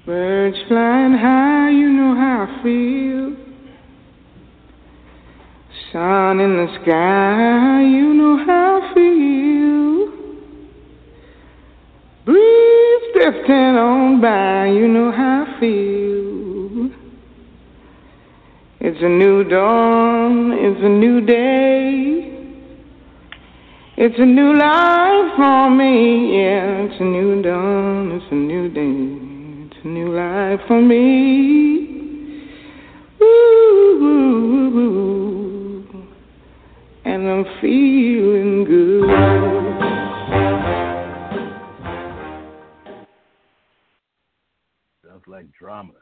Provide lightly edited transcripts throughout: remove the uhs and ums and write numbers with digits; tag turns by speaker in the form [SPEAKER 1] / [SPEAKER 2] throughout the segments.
[SPEAKER 1] Birds flying high, you know how I feel. Sun in the sky, you know how I feel. Breeze drifting on by, you know how I feel. It's a new dawn, it's a new day. It's a new life for me, yeah. It's a new dawn, it's a new day. It's a new life for me. Ooh, ooh, ooh, and I'm feeling good.
[SPEAKER 2] Sounds like drama.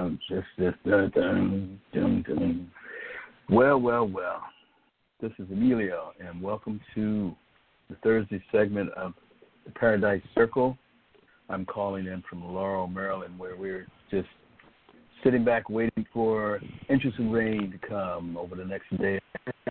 [SPEAKER 2] Well. This is Emilio, and welcome to the Thursday segment of the Paradise Circle. I'm calling in from Laurel, Maryland, where we're just sitting back waiting for interesting rain to come over the next day.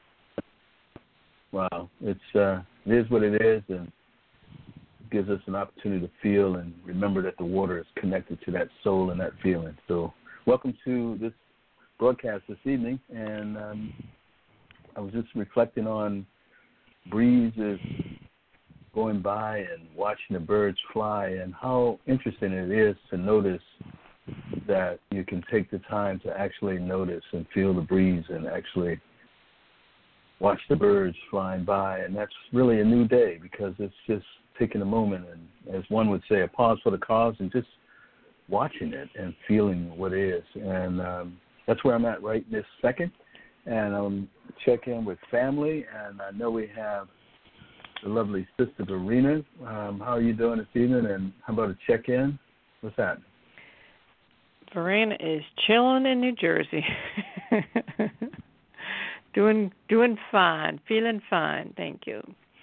[SPEAKER 2] Wow, it is what it is, and it gives us an opportunity to feel and remember that the water is connected to that soul and that feeling. So welcome to this broadcast this evening, and I was just reflecting on breezes going by and watching the birds fly, and how interesting it is to notice that you can take the time to actually notice and feel the breeze and actually watch the birds flying by. And that's really a new day, because it's just taking a moment and, as one would say, a pause for the cause, and just watching it and feeling what it is. And that's where I'm at right this second. And check in with family, and I know we have the lovely sister Verena. How are you doing this evening, and how about a check-in? What's that?
[SPEAKER 3] Verena is chilling in New Jersey. doing fine, feeling fine, thank you.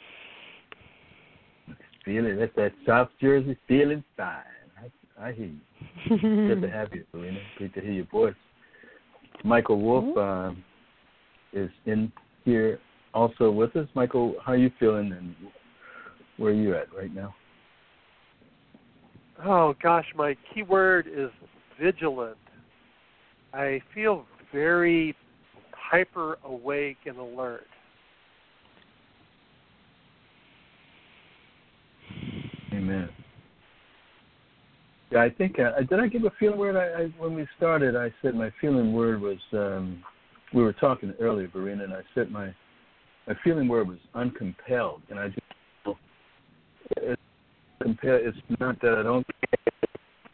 [SPEAKER 2] Feeling, that's that South Jersey, feeling fine. I hear you. Good to have you, Verena. Great to hear your voice. Michael Wolf is in here also with us. Michael, how are you feeling, and where are you at right now?
[SPEAKER 4] Oh, gosh, my key word is vigilant. I feel very hyper awake and alert.
[SPEAKER 2] Amen. Yeah, I think, did I give a feeling word? When we started, I said my feeling word was, we were talking earlier, Verena, and I said my feeling word was uncompelled. And I just, it's not that I don't care.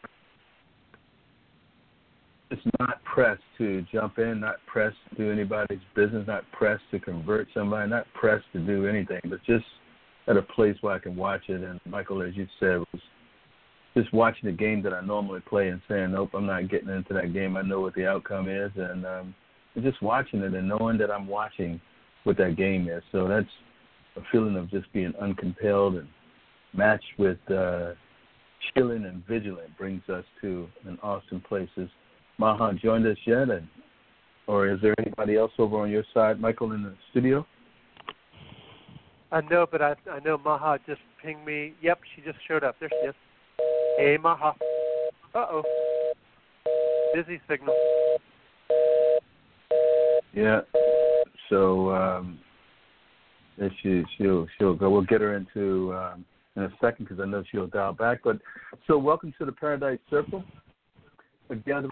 [SPEAKER 2] It's not pressed to jump in, not pressed to do anybody's business, not pressed to convert somebody, not pressed to do anything, but just at a place where I can watch it. And Michael, as you said, was just watching the game that I normally play and saying, nope, I'm not getting into that game. I know what the outcome is, and just watching it and knowing that I'm watching what that game is. So that's a feeling of just being uncompelled and matched with chilling and vigilant brings us to an awesome place. Has Maha joined us yet? Or is there anybody else over on your side, Michael, in the studio?
[SPEAKER 4] I know, but I know Maha just pinged me. Yep, she just showed up. There she is. Hey, Maha. Uh-oh. Busy signal.
[SPEAKER 2] Yeah. So she'll go. We'll get her into in a second, because I know she'll dial back. But so welcome to the Paradise Circle. Again,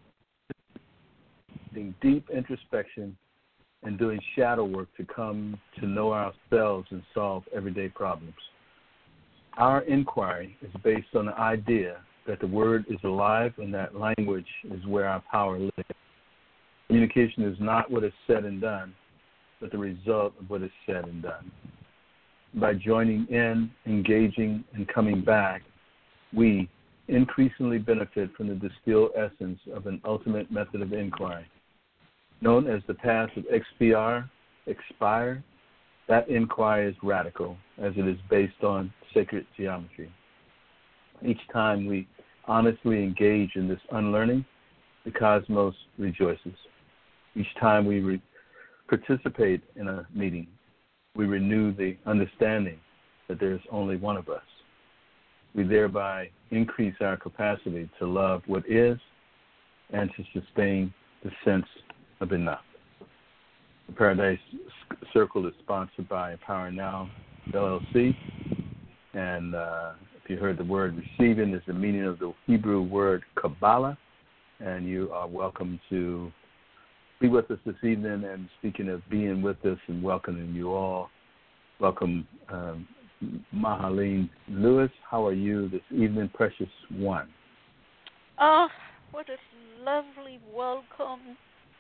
[SPEAKER 2] deep introspection and doing shadow work to come to know ourselves and solve everyday problems. Our inquiry is based on the idea that the word is alive and that language is where our power lives. Communication is not what is said and done, but the result of what is said and done. By joining in, engaging, and coming back, we increasingly benefit from the distilled essence of an ultimate method of inquiry. Known as the path of expire, that inquiry is radical, as it is based on sacred geometry. Each time we honestly engage in this unlearning, the cosmos rejoices. Each time we participate in a meeting, we renew the understanding that there is only one of us. we thereby increase our capacity to love what is and to sustain the sense of enough. The Paradise Circle is sponsored by Empower Now, LLC. And if you heard the word receiving is the meaning of the Hebrew word Kabbalah. And you are welcome to be with us this evening. And speaking of being with us and welcoming you all, welcome Mahaleen Lewis. How are you this evening, precious one?
[SPEAKER 5] Oh, what a lovely welcome.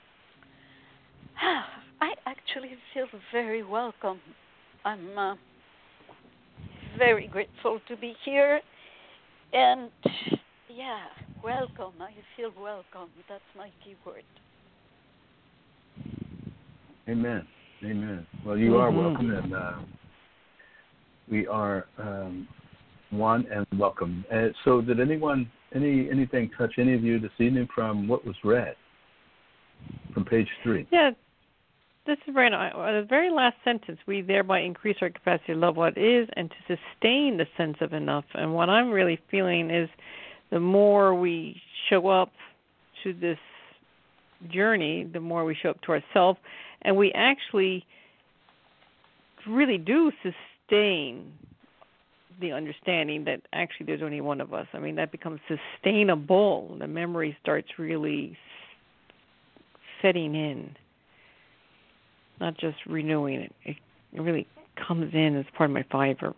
[SPEAKER 5] I actually feel very welcome. I'm very grateful to be here. And, yeah, welcome. I feel welcome. That's my key word.
[SPEAKER 2] Amen. Amen. Well, you are welcome, and we are one and welcome. So did anything touch any of you this evening from what was read from page 3?
[SPEAKER 3] Yeah, this is Brandon. The very last sentence, we thereby increase our capacity to love what is and to sustain the sense of enough. And what I'm really feeling is the more we show up to this journey, the more we show up to ourselves, and we actually really do sustain the understanding that actually there's only one of us. I mean, that becomes sustainable. The memory starts really setting in, not just renewing it. It really comes in as part of my fiber.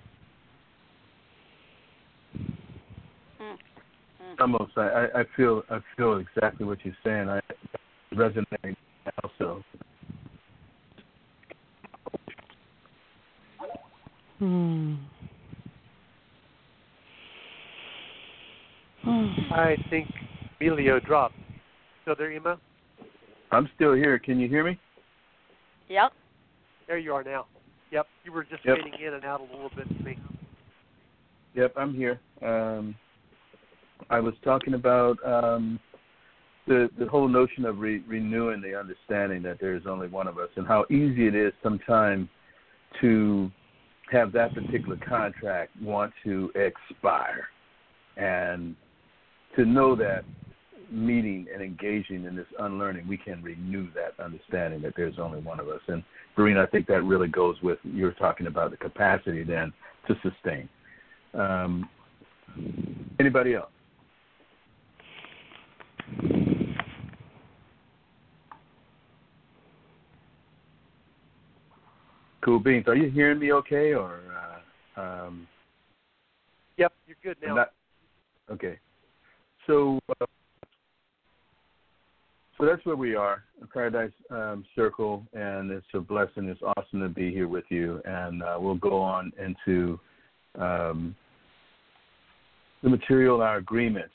[SPEAKER 2] Almost, I feel exactly what you're saying. I resonate also.
[SPEAKER 4] I think Emilio dropped. Still there, Emma?
[SPEAKER 2] I'm still here. Can you hear me?
[SPEAKER 5] Yep.
[SPEAKER 4] There you are now. Yep, you were just fading in and out a little bit to me.
[SPEAKER 2] Yep, I'm here. I was talking about the whole notion of renewing the understanding that there is only one of us, and how easy it is sometimes to have that particular contract want to expire, and to know that meeting and engaging in this unlearning, we can renew that understanding that there's only one of us. And Verena, I think that really goes with you're talking about the capacity then to sustain. Anybody else? Cool beans. Are you hearing me okay, or?
[SPEAKER 4] Yep, you're good now.
[SPEAKER 2] Okay. So that's where we are, Paradise Circle, and it's a blessing. It's awesome to be here with you, and we'll go on into the material, our agreements.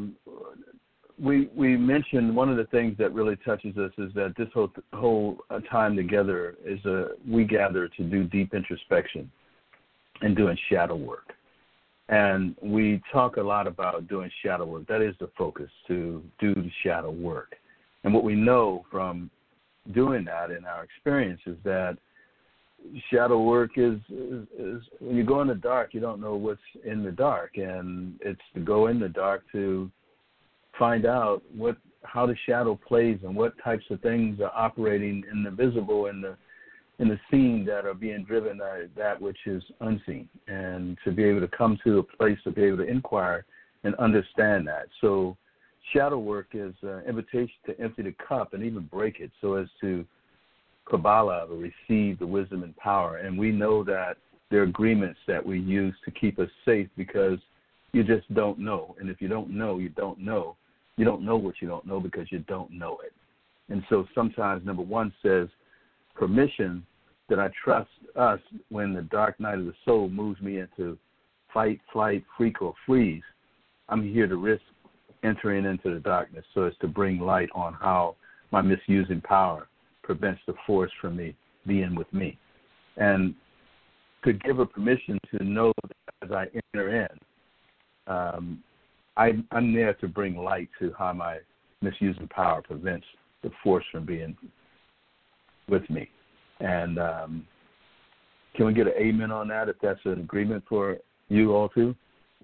[SPEAKER 2] We mentioned one of the things that really touches us is that this whole time together is we gather to do deep introspection and doing shadow work. And we talk a lot about doing shadow work. That is the focus, to do the shadow work. And what we know from doing that in our experience is that shadow work is when you go in the dark, you don't know what's in the dark. And it's to go in the dark to find out how the shadow plays and what types of things are operating in the visible and in the scene that are being driven by that which is unseen, and to be able to come to a place to be able to inquire and understand that. So shadow work is an invitation to empty the cup and even break it so as to Kabbalah, receive the wisdom and power. And we know that there are agreements that we use to keep us safe because you just don't know. And if you don't know, you don't know. You don't know what you don't know because you don't know it. And so sometimes number one says, permission that I trust us when the dark night of the soul moves me into fight, flight, freak, or freeze. I'm here to risk entering into the darkness so as to bring light on how my misusing power prevents the force from me being with me. And to give her permission to know that as I enter in, I'm there to bring light to how my misusing power prevents the force from being with me. And can we get an amen on that if that's an agreement for you all too?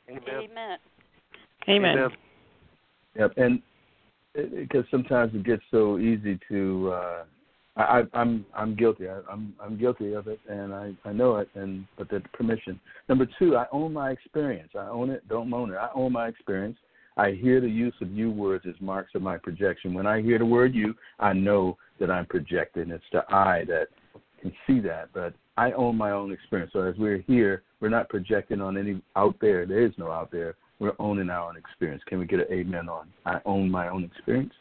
[SPEAKER 5] Amen.
[SPEAKER 3] Amen.
[SPEAKER 4] Amen.
[SPEAKER 2] Yep, and because sometimes it gets so easy to. I'm guilty. I'm guilty of it, and I know it. But that's permission. Number 2, I own my experience. I own it. Don't moan it. I own my experience. I hear the use of you words as marks of my projection. When I hear the word you, I know that I'm projecting. It's the I that can see that. But I own my own experience. So as we're here, we're not projecting on any out there. There is no out there. We're owning our own experience. Can we get an amen on? I own my own experience.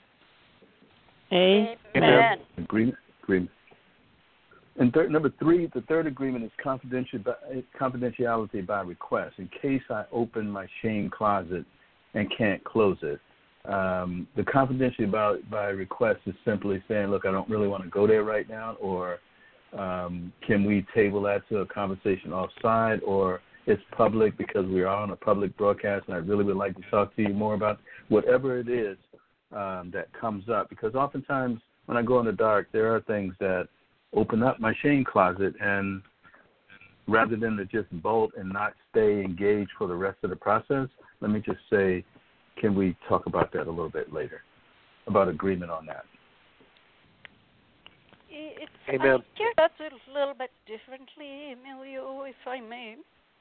[SPEAKER 5] Amen.
[SPEAKER 2] Agreement. And number 3, the third agreement is confidentiality by request. In case I open my shame closet and can't close it, the confidentiality by request is simply saying, look, I don't really want to go there right now, or can we table that to a conversation offside, or it's public because we are on a public broadcast and I really would like to talk to you more about whatever it is that comes up. Because oftentimes when I go in the dark, there are things that open up my shame closet, and rather than to just bolt and not stay engaged for the rest of the process, let me just say, can we talk about that a little bit later, about agreement on that?
[SPEAKER 4] Amen.
[SPEAKER 5] I hear that a little bit differently, Emilio, if I may.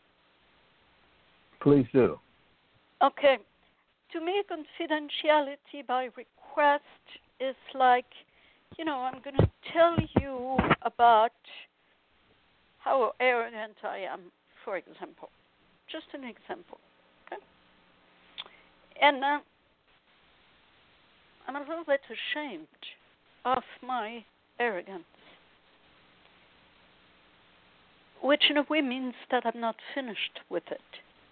[SPEAKER 2] Please do.
[SPEAKER 5] Okay. To me, confidentiality by request is like, I'm going to tell you about how arrogant I am, for example. Just an example. Okay? And I'm a little bit ashamed of my arrogance, which in a way means that I'm not finished with it.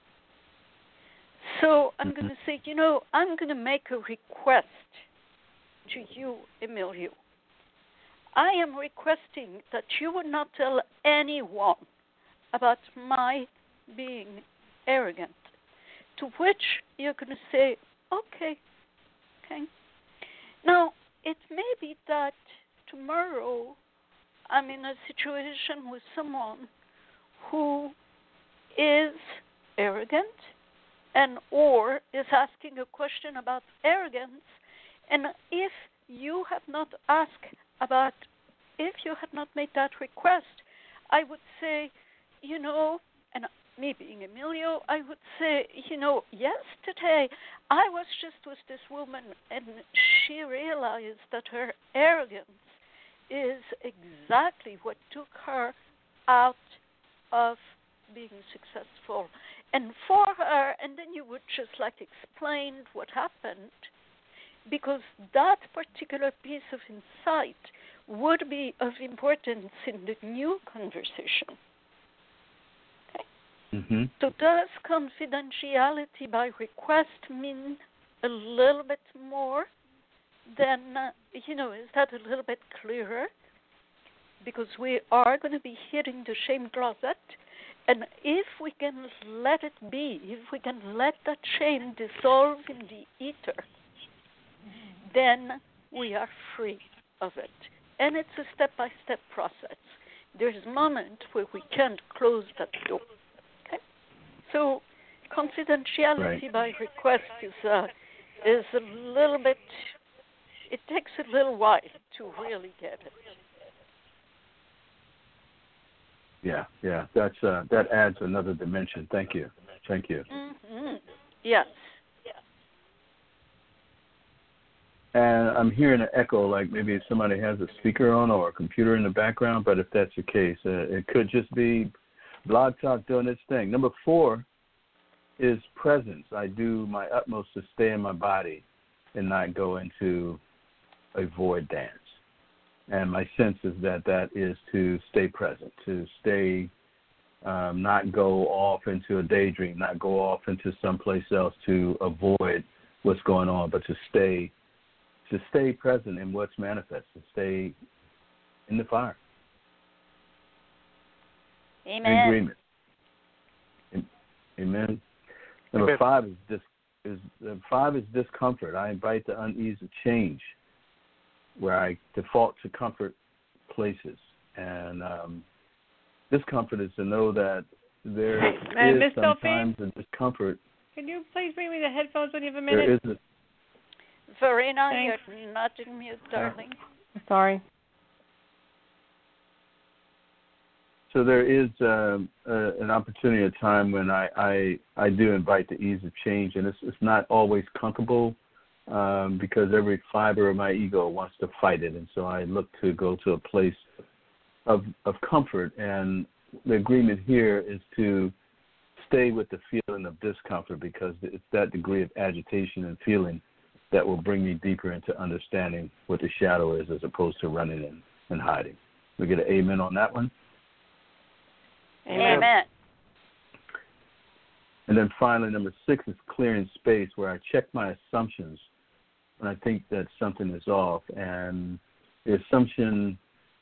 [SPEAKER 5] So I'm going to say, I'm going to make a request to you, Emilio. I am requesting that you would not tell anyone about my being arrogant, to which you're going to say, okay. Now, it may be that tomorrow I'm in a situation with someone who is arrogant and or is asking a question about arrogance, and if you have not made that request, I would say, and me being Emilio, I would say, yesterday I was just with this woman and she realized that her arrogance is exactly what took her out of being successful. And for her, and then you would just explain what happened, because that particular piece of insight would be of importance in the new conversation. Okay?
[SPEAKER 2] Mm-hmm.
[SPEAKER 5] So does confidentiality by request mean a little bit more than, is that a little bit clearer? Because we are going to be hitting the shame closet, and if we can let it be, if we can let that shame dissolve in the ether, then we are free of it. And it's a step-by-step process. There's a moment where we can't close that door. Okay? So confidentiality by request is a little bit, it takes a little while to really get it.
[SPEAKER 2] Yeah. That adds another dimension. Thank you.
[SPEAKER 5] Mm-hmm. Yes.
[SPEAKER 2] And I'm hearing an echo, like maybe somebody has a speaker on or a computer in the background, but if that's the case, it could just be Blog Talk doing its thing. Number 4 is presence. I do my utmost to stay in my body and not go into a void dance. And my sense is that is to stay present, to stay, not go off into a daydream, not go off into someplace else to avoid what's going on, but to stay present in what's manifest, to stay in the fire.
[SPEAKER 5] Amen.
[SPEAKER 2] In agreement. Amen. Number 5 is discomfort. I invite the unease of change, where I default to comfort places. And discomfort is to know that there
[SPEAKER 3] And
[SPEAKER 2] is
[SPEAKER 3] Miss
[SPEAKER 2] sometimes a discomfort.
[SPEAKER 3] Can you please bring me the headphones when you have a minute?
[SPEAKER 2] There is
[SPEAKER 5] Verena,
[SPEAKER 3] Thanks.
[SPEAKER 5] you're not in mute, darling.
[SPEAKER 3] Sorry.
[SPEAKER 2] So there is an opportunity, a time when I do invite the ease of change, and it's not always comfortable because every fiber of my ego wants to fight it, and so I look to go to a place of comfort, and the agreement here is to stay with the feeling of discomfort because it's that degree of agitation and feeling that will bring me deeper into understanding what the shadow is as opposed to running and hiding. We get an amen on that one?
[SPEAKER 5] Amen.
[SPEAKER 2] And then finally, number 6 is clearing space, where I check my assumptions when I think that something is off. And the assumption,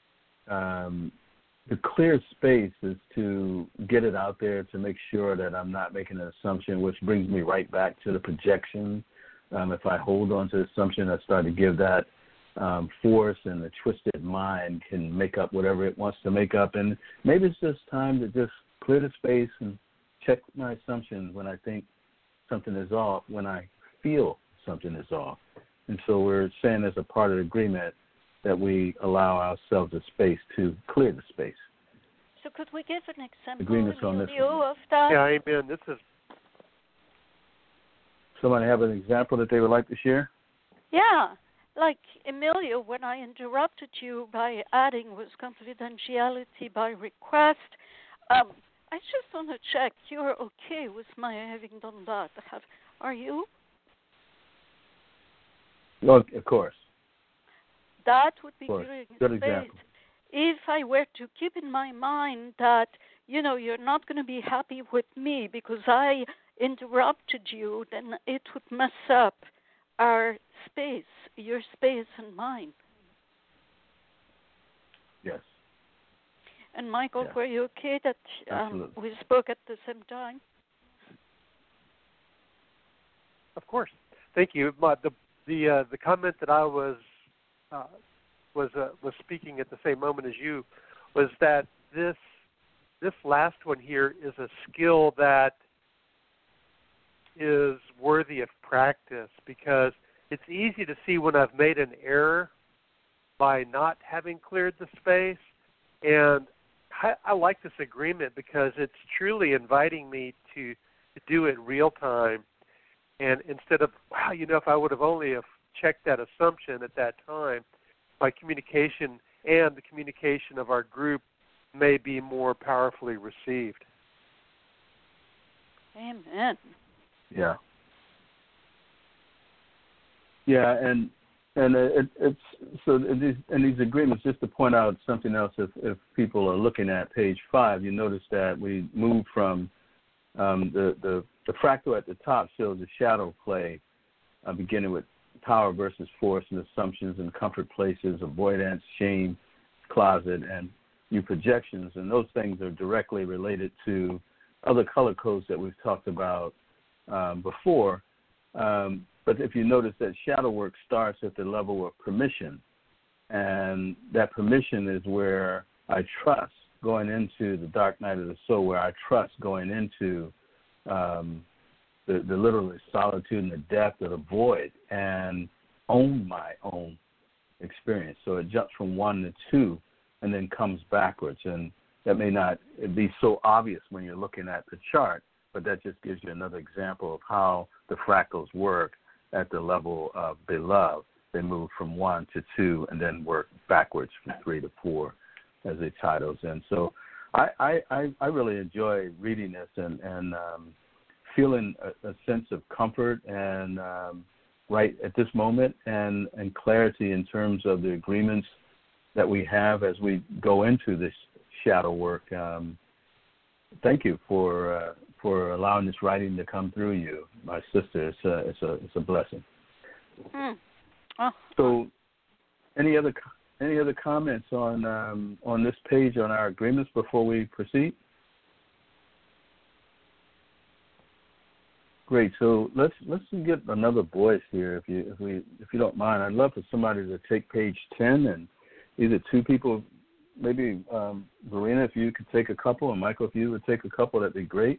[SPEAKER 2] the clear space is to get it out there to make sure that I'm not making an assumption, which brings me right back to the projection. If I hold on to the assumption, I start to give that force, and the twisted mind can make up whatever it wants to make up. And maybe it's just time to just clear the space and check my assumptions when I think something is off, when I feel something is off. And so we're saying as a part of the agreement that we allow ourselves a space to clear the space.
[SPEAKER 5] So could we give an example
[SPEAKER 2] Agreements on this one.
[SPEAKER 5] of that?
[SPEAKER 4] Yeah, amen. This is
[SPEAKER 2] Somebody have an example that they would like to share?
[SPEAKER 5] Yeah, like Emilio, when I interrupted you by adding was confidentiality by request, I just want to check you're okay with my having done that. Are you?
[SPEAKER 2] Well, of course.
[SPEAKER 5] That would be
[SPEAKER 2] Good
[SPEAKER 5] great.
[SPEAKER 2] example.
[SPEAKER 5] If I were to keep in my mind that, you're not going to be happy with me because I interrupted you, then it would mess up our space, your space and mine.
[SPEAKER 2] Yes.
[SPEAKER 5] And Michael,
[SPEAKER 2] Yeah.
[SPEAKER 5] were you okay that we spoke at the same time?
[SPEAKER 4] Of course. Thank you. But the comment that I was speaking at the same moment as you was that this last one here is a skill that is worthy of practice, because it's easy to see when I've made an error by not having cleared the space. And I like this agreement because it's truly inviting me to do it real time. And instead of, wow, if I would have only have checked that assumption at that time, my communication and the communication of our group may be more powerfully received.
[SPEAKER 5] Amen.
[SPEAKER 2] Yeah. Yeah, and it's so in these agreements, just to point out something else, if people are looking at page 5, you notice that we move from the fractal at the top shows the shadow play, beginning with power versus force and assumptions and comfort places, avoidance, shame, closet, and new projections, and those things are directly related to other color codes that we've talked about before. But if you notice that shadow work starts at the level of permission, and that permission is where I trust going into the dark night of the soul, where I trust going into the literally solitude and the depth of the void and own my own experience. So it jumps from 1 to 2 and then comes backwards. And that may not be so obvious when you're looking at the chart, but that just gives you another example of how the fractals work at the level of beloved. They move from 1 to 2 and then work backwards from 3 to 4 as they tie those in. So I really enjoy reading this and feeling a sense of comfort and right at this moment and clarity in terms of the agreements that we have as we go into this shadow work. Thank you for allowing this writing to come through you, my sister. It's a blessing.
[SPEAKER 5] Oh.
[SPEAKER 2] So, any other comments on this page on our agreements before we proceed? Great. So let's get another voice here, if you don't mind. I'd love for somebody to take page 10, and either two people maybe Verena, if you could take a couple, and Michael, if you would take a couple, that'd be great.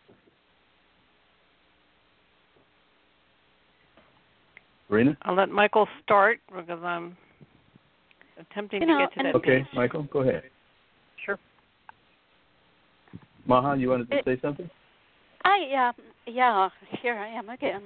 [SPEAKER 2] Verena?
[SPEAKER 3] I'll let Michael start because I'm attempting to get to that
[SPEAKER 2] Okay,
[SPEAKER 3] page.
[SPEAKER 2] Michael, go ahead.
[SPEAKER 4] Sure.
[SPEAKER 2] Maha, you wanted to say something?
[SPEAKER 5] Yeah, here I am again.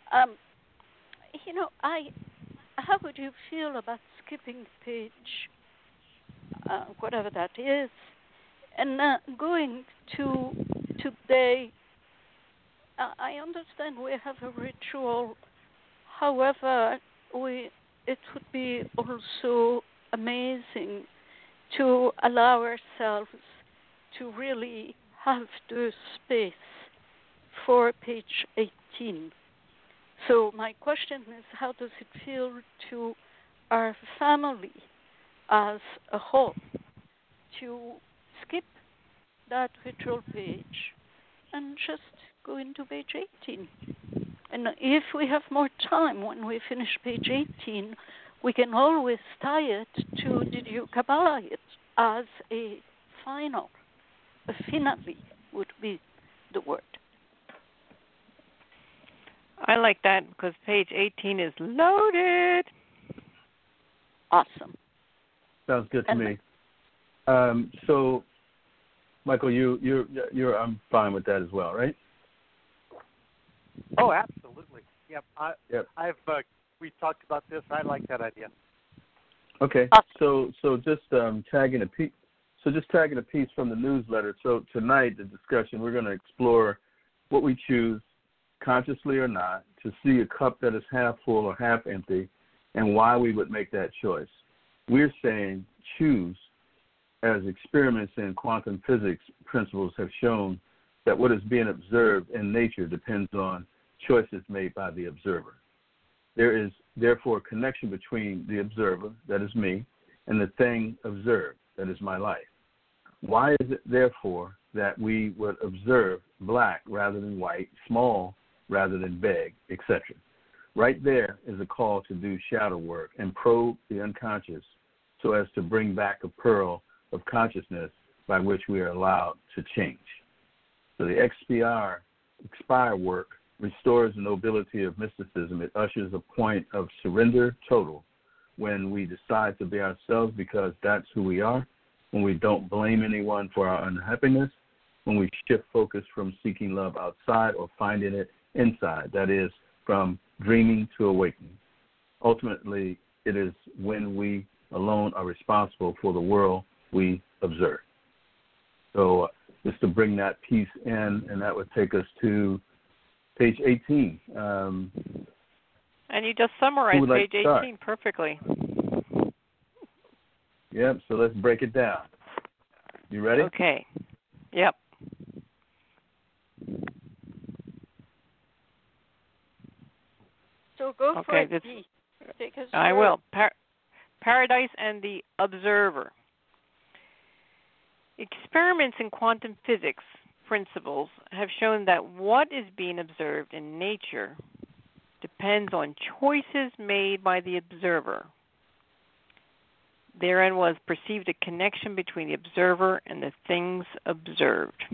[SPEAKER 5] How would you feel about skipping page, whatever that is, and going to today? I understand we have a ritual. However, it would be also amazing to allow ourselves to really have the space for page 18. So my question is, how does it feel to our family as a whole to skip that ritual page and just go into page 18? And if we have more time when we finish page 18, we can always tie it to Did You Kabbalah it as a final. A finale would be the word.
[SPEAKER 3] I like that because page 18 is loaded.
[SPEAKER 5] Awesome.
[SPEAKER 2] Sounds good to me. So, Michael, you're I'm fine with that as well, right?
[SPEAKER 4] Oh, absolutely. Yep.
[SPEAKER 2] Yep.
[SPEAKER 4] We talked about this. I like that idea.
[SPEAKER 2] Okay. So just tagging a piece. So just tagging a piece from the newsletter. So tonight, the discussion, we're going to explore what we choose, consciously or not, to see a cup that is half full or half empty, and why we would make that choice. We're saying choose, as experiments in quantum physics principles have shown that what is being observed in nature depends on choices made by the observer. There is, therefore, a connection between the observer, that is me, and the thing observed, that is my life. Why is it, therefore, that we would observe black rather than white, small rather than big, etc.? Right there is a call to do shadow work and probe the unconscious so as to bring back a pearl of consciousness by which we are allowed to change. So the expire work restores the nobility of mysticism. It ushers a point of surrender total when we decide to be ourselves because that's who we are, when we don't blame anyone for our unhappiness, when we shift focus from seeking love outside or finding it inside, that is, from dreaming to awakening. Ultimately, it is when we alone are responsible for the world we observe. So just to bring that piece in, and that would take us to page 18.
[SPEAKER 3] And you just summarized page 18 perfectly.
[SPEAKER 2] Yep, so let's break it down. You ready?
[SPEAKER 3] Okay. Yep.
[SPEAKER 5] So go for it, Dee.
[SPEAKER 3] I will. Paradise and the Observer. Experiments in quantum physics principles have shown that what is being observed in nature depends on choices made by the observer. Therein was perceived a connection between the observer and the things observed.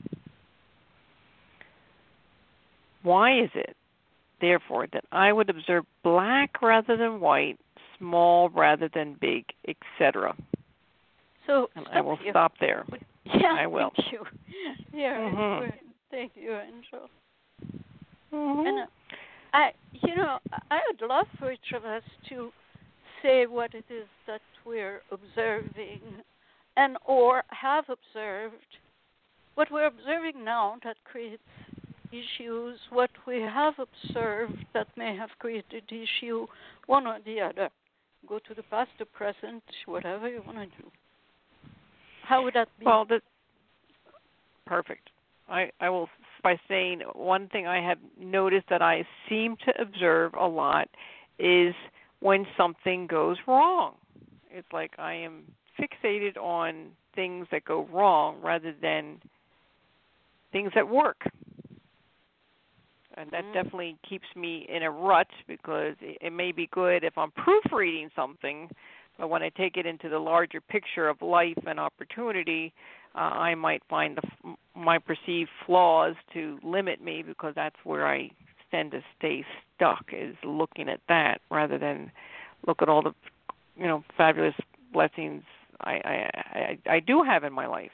[SPEAKER 3] Why is it, therefore, that I would observe black rather than white, small rather than big, etc.?
[SPEAKER 5] So
[SPEAKER 3] I will stop there.
[SPEAKER 5] Yeah,
[SPEAKER 3] I will.
[SPEAKER 5] Thank you. Yeah, thank you, Angel. And I would love for each of us to say what it is that we're observing and or have observed. What we're observing now that creates issues, what we have observed that may have created issue, one or the other. Go to the past, the present, whatever you want to do. How would that be?
[SPEAKER 3] Well, perfect. I will, by saying one thing I have noticed that I seem to observe a lot is when something goes wrong. It's like I am fixated on things that go wrong rather than things that work. And that definitely keeps me in a rut because it may be good if I'm proofreading something, But when I take it into the larger picture of life and opportunity, I might find my perceived flaws to limit me, because that's where I tend to stay stuck, is looking at that rather than look at all the, fabulous blessings I do have in my life.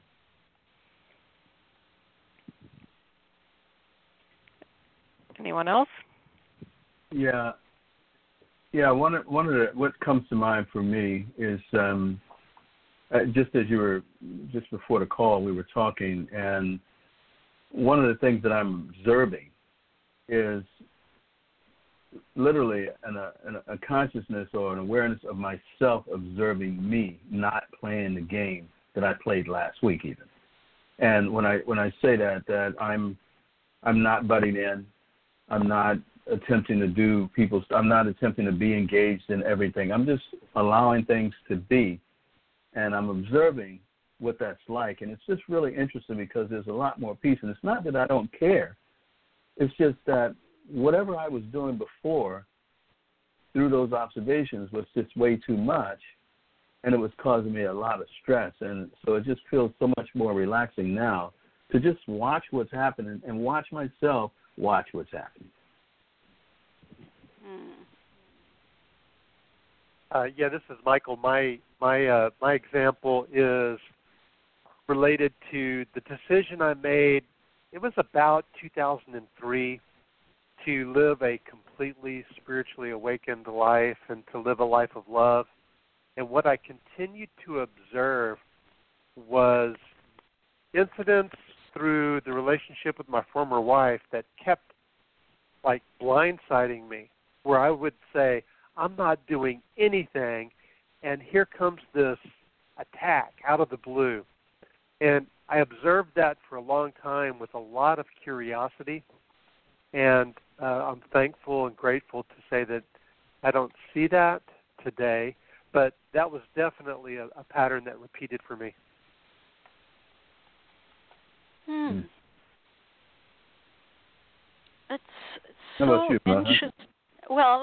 [SPEAKER 3] Anyone else?
[SPEAKER 2] Yeah. One of the, what comes to mind for me is just as you were, just before the call, we were talking, and one of the things that I'm observing is literally a consciousness or an awareness of myself observing me, not playing the game that I played last week even. And when I say that I'm not butting in, I'm not attempting to do I'm not attempting to be engaged in everything. I'm just allowing things to be, and I'm observing what that's like. And it's just really interesting because there's a lot more peace. And it's not that I don't care. It's just that whatever I was doing before through those observations was just way too much, and it was causing me a lot of stress. And so it just feels so much more relaxing now to just watch what's happening and watch myself watch what's happening.
[SPEAKER 4] This is Michael. My example is related to the decision I made. It was about 2003 to live a completely spiritually awakened life and to live a life of love. And what I continued to observe was incidents through the relationship with my former wife that kept like blindsiding me, where I would say, I'm not doing anything, and here comes this attack out of the blue. And I observed that for a long time with a lot of curiosity, and I'm thankful and grateful to say that I don't see that today, but that was definitely a pattern that repeated for me.
[SPEAKER 5] It's
[SPEAKER 2] How
[SPEAKER 5] so
[SPEAKER 2] about you,
[SPEAKER 5] interesting. Well,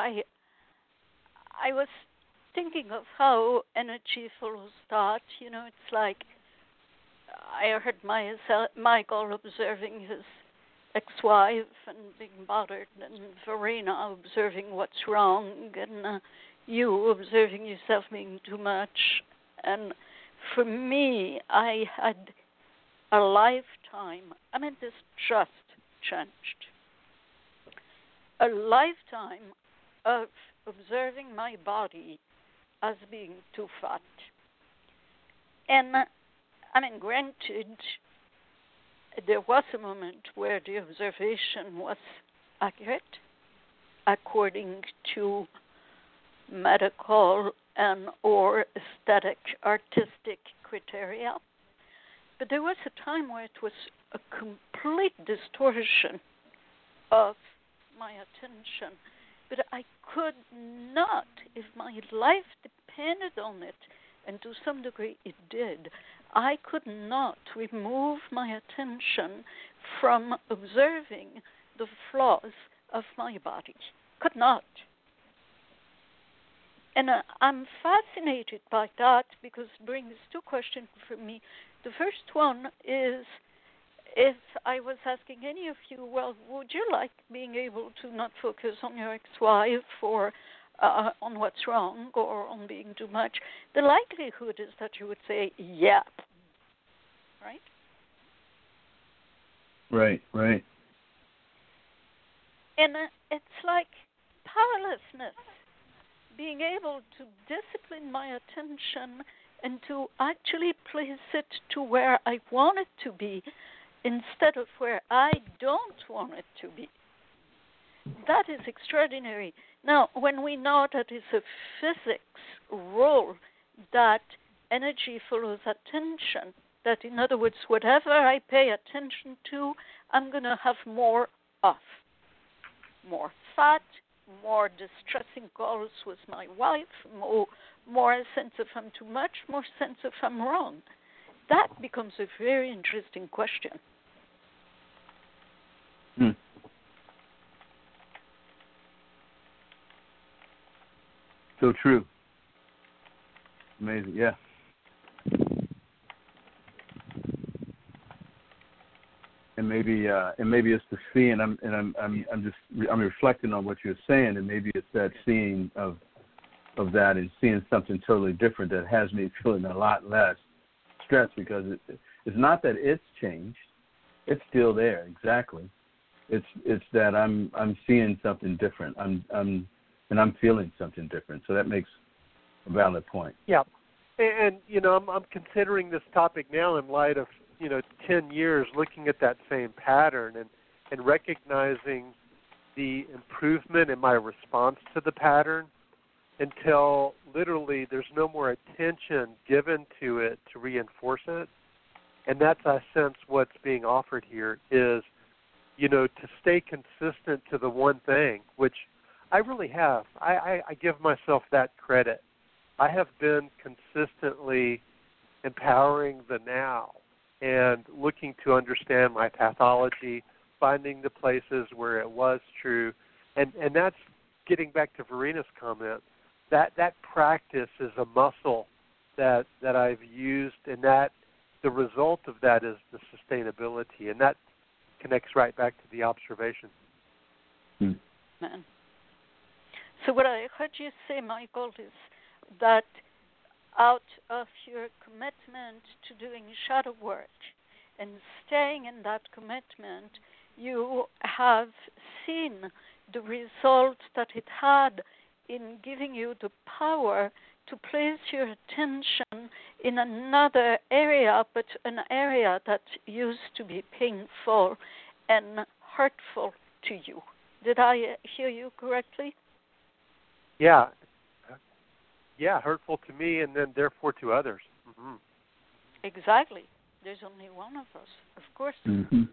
[SPEAKER 5] I was thinking of how energy follows thought. It's like I heard Michael observing his ex-wife and being bothered, and Verena observing what's wrong, and you observing yourself being too much. And for me, I had a lifetime. This just changed. A lifetime of observing my body as being too fat. And granted, there was a moment where the observation was accurate according to medical and or aesthetic, artistic criteria. But there was a time where it was a complete distortion of my attention. But I could not, if my life depended on it, and to some degree it did, I could not remove my attention from observing the flaws of my body. Could not. And I'm fascinated by that because it brings two questions for me. The first one is, if I was asking any of you, well, would you like being able to not focus on your ex-wife or on what's wrong or on being too much? The likelihood is that you would say, yeah. Right?
[SPEAKER 2] Right.
[SPEAKER 5] And it's like powerlessness, being able to discipline my attention and to actually place it to where I want it to be instead of where I don't want it to be. That is extraordinary. Now, when we know that it's a physics rule that energy follows attention, that in other words, whatever I pay attention to, I'm going to have more of. More fat, more distressing calls with my wife, more sense of I'm too much, more sense of I'm wrong. That becomes a very interesting question.
[SPEAKER 2] So true. Amazing, yeah. And maybe it's the seeing. I'm reflecting on what you're saying, and maybe it's that seeing of that and seeing something totally different that has me feeling a lot less stressed, because it's not that it's changed. It's still there, exactly. It's that I'm seeing something different. I'm feeling something different. So that makes a valid point.
[SPEAKER 4] Yeah, and I'm considering this topic now in light of 10 years looking at that same pattern and recognizing the improvement in my response to the pattern until literally there's no more attention given to it to reinforce it. And that's, I sense, what's being offered here is, to stay consistent to the one thing, which I really have. I give myself that credit. I have been consistently empowering the now and looking to understand my pathology, finding the places where it was true. And that's getting back to Verena's comment. That practice is a muscle that I've used, and that the result of that is the sustainability, and that connects right back to the observation.
[SPEAKER 5] Man. So what I heard you say, Michael, is that out of your commitment to doing shadow work and staying in that commitment, you have seen the results that it had in giving you the power to place your attention in another area, but an area that used to be painful and hurtful to you. Did I hear you correctly?
[SPEAKER 4] Yeah, hurtful to me and then therefore to others. Mm-hmm.
[SPEAKER 5] Exactly. There's only one of us, of course.
[SPEAKER 2] Mm-hmm.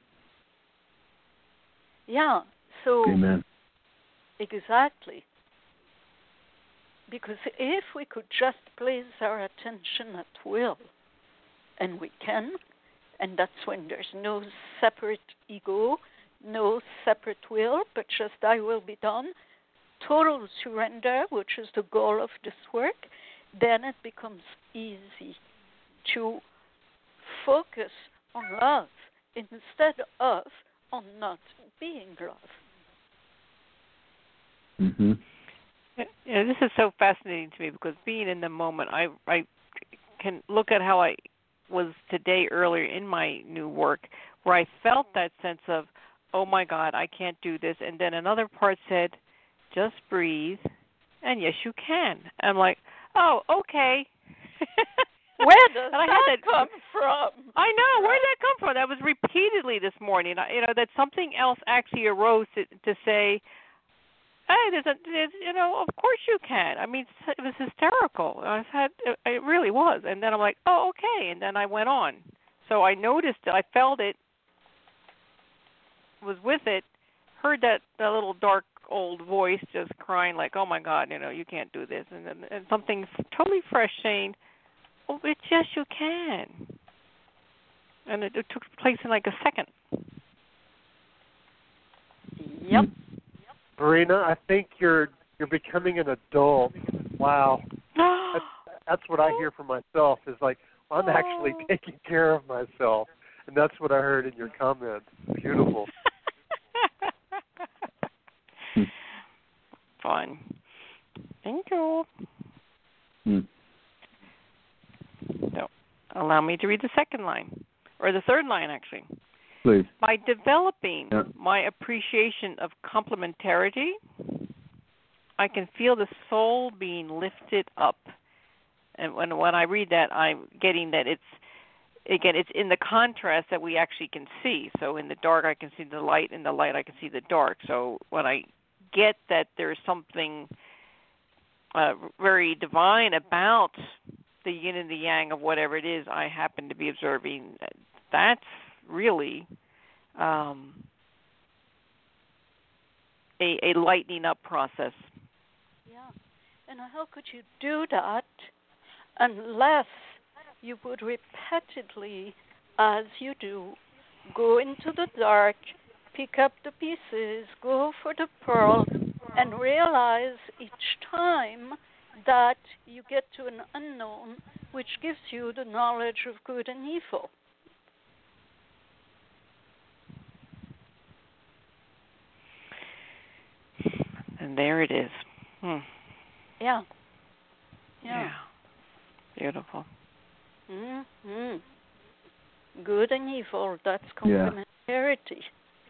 [SPEAKER 5] Yeah, so
[SPEAKER 2] Amen.
[SPEAKER 5] Exactly. Because if we could just place our attention at will, and we can, and that's when there's no separate ego, no separate will, but just I will be done, total surrender, which is the goal of this work, then it becomes easy to focus on love instead of on not being love.
[SPEAKER 2] Mm-hmm.
[SPEAKER 3] Yeah, this is so fascinating to me because being in the moment, I can look at how I was today earlier in my new work, where I felt that sense of, oh my God, I can't do this, and then another part said, just breathe, and yes, you can. I'm like, oh, okay.
[SPEAKER 5] Where does that come from?
[SPEAKER 3] I know. Where did that come from? That was repeatedly this morning. That something else actually arose to say, hey, of course you can. I mean, it was hysterical. It really was. And then I'm like, oh, okay. And then I went on. So I noticed it. I felt it, was with it, heard that little dark old voice just crying like, oh, my God, you can't do this. And something totally fresh saying, oh, yes, you can. And it took place in like a second.
[SPEAKER 5] Yep.
[SPEAKER 4] Verena, I think you're becoming an adult. Wow. That's what I hear from myself is like, I'm actually taking care of myself. And that's what I heard in your comments. Beautiful.
[SPEAKER 3] Fun. Thank you. So, allow me to read the second line, or the third line, actually.
[SPEAKER 2] Please.
[SPEAKER 3] By developing my appreciation of complementarity, I can feel the soul being lifted up. And when I read that, I'm getting that it's in the contrast that we actually can see. So in the dark, I can see the light. In the light, I can see the dark. So when I get that there's something very divine about the yin and the yang of whatever it is I happen to be observing, that's really a lightening up process.
[SPEAKER 5] Yeah. And how could you do that unless you would repeatedly, as you do, go into the dark, pick up the pieces, go for the pearl, and realize each time that you get to an unknown, which gives you the knowledge of good and evil.
[SPEAKER 3] And there it is.
[SPEAKER 5] Yeah.
[SPEAKER 3] Beautiful.
[SPEAKER 5] Mm-hmm. Good and evil, that's complementarity.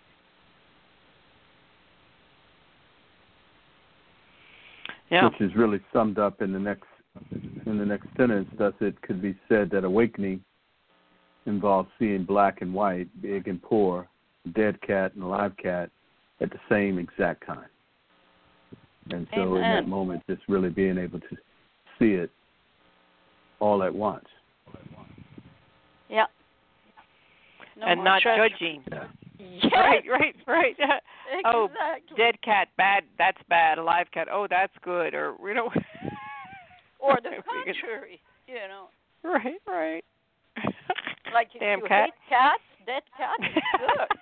[SPEAKER 3] Yeah.
[SPEAKER 2] Which is really summed up in the next sentence. Thus, it could be said that awakening involves seeing black and white, big and poor, dead cat and alive cat at the same exact time. And so
[SPEAKER 5] Amen.
[SPEAKER 2] in that moment, just really being able to see it all at once.
[SPEAKER 5] Yeah. No
[SPEAKER 3] and not judging.
[SPEAKER 2] Yeah.
[SPEAKER 5] Yes.
[SPEAKER 3] Right.
[SPEAKER 5] Exactly.
[SPEAKER 3] Oh, dead cat, bad. That's bad. Alive cat. Oh, that's good. Or
[SPEAKER 5] Or the contrary.
[SPEAKER 3] Right.
[SPEAKER 5] Like if
[SPEAKER 3] Damn
[SPEAKER 5] you
[SPEAKER 3] cat.
[SPEAKER 5] hate cats, dead cat is good.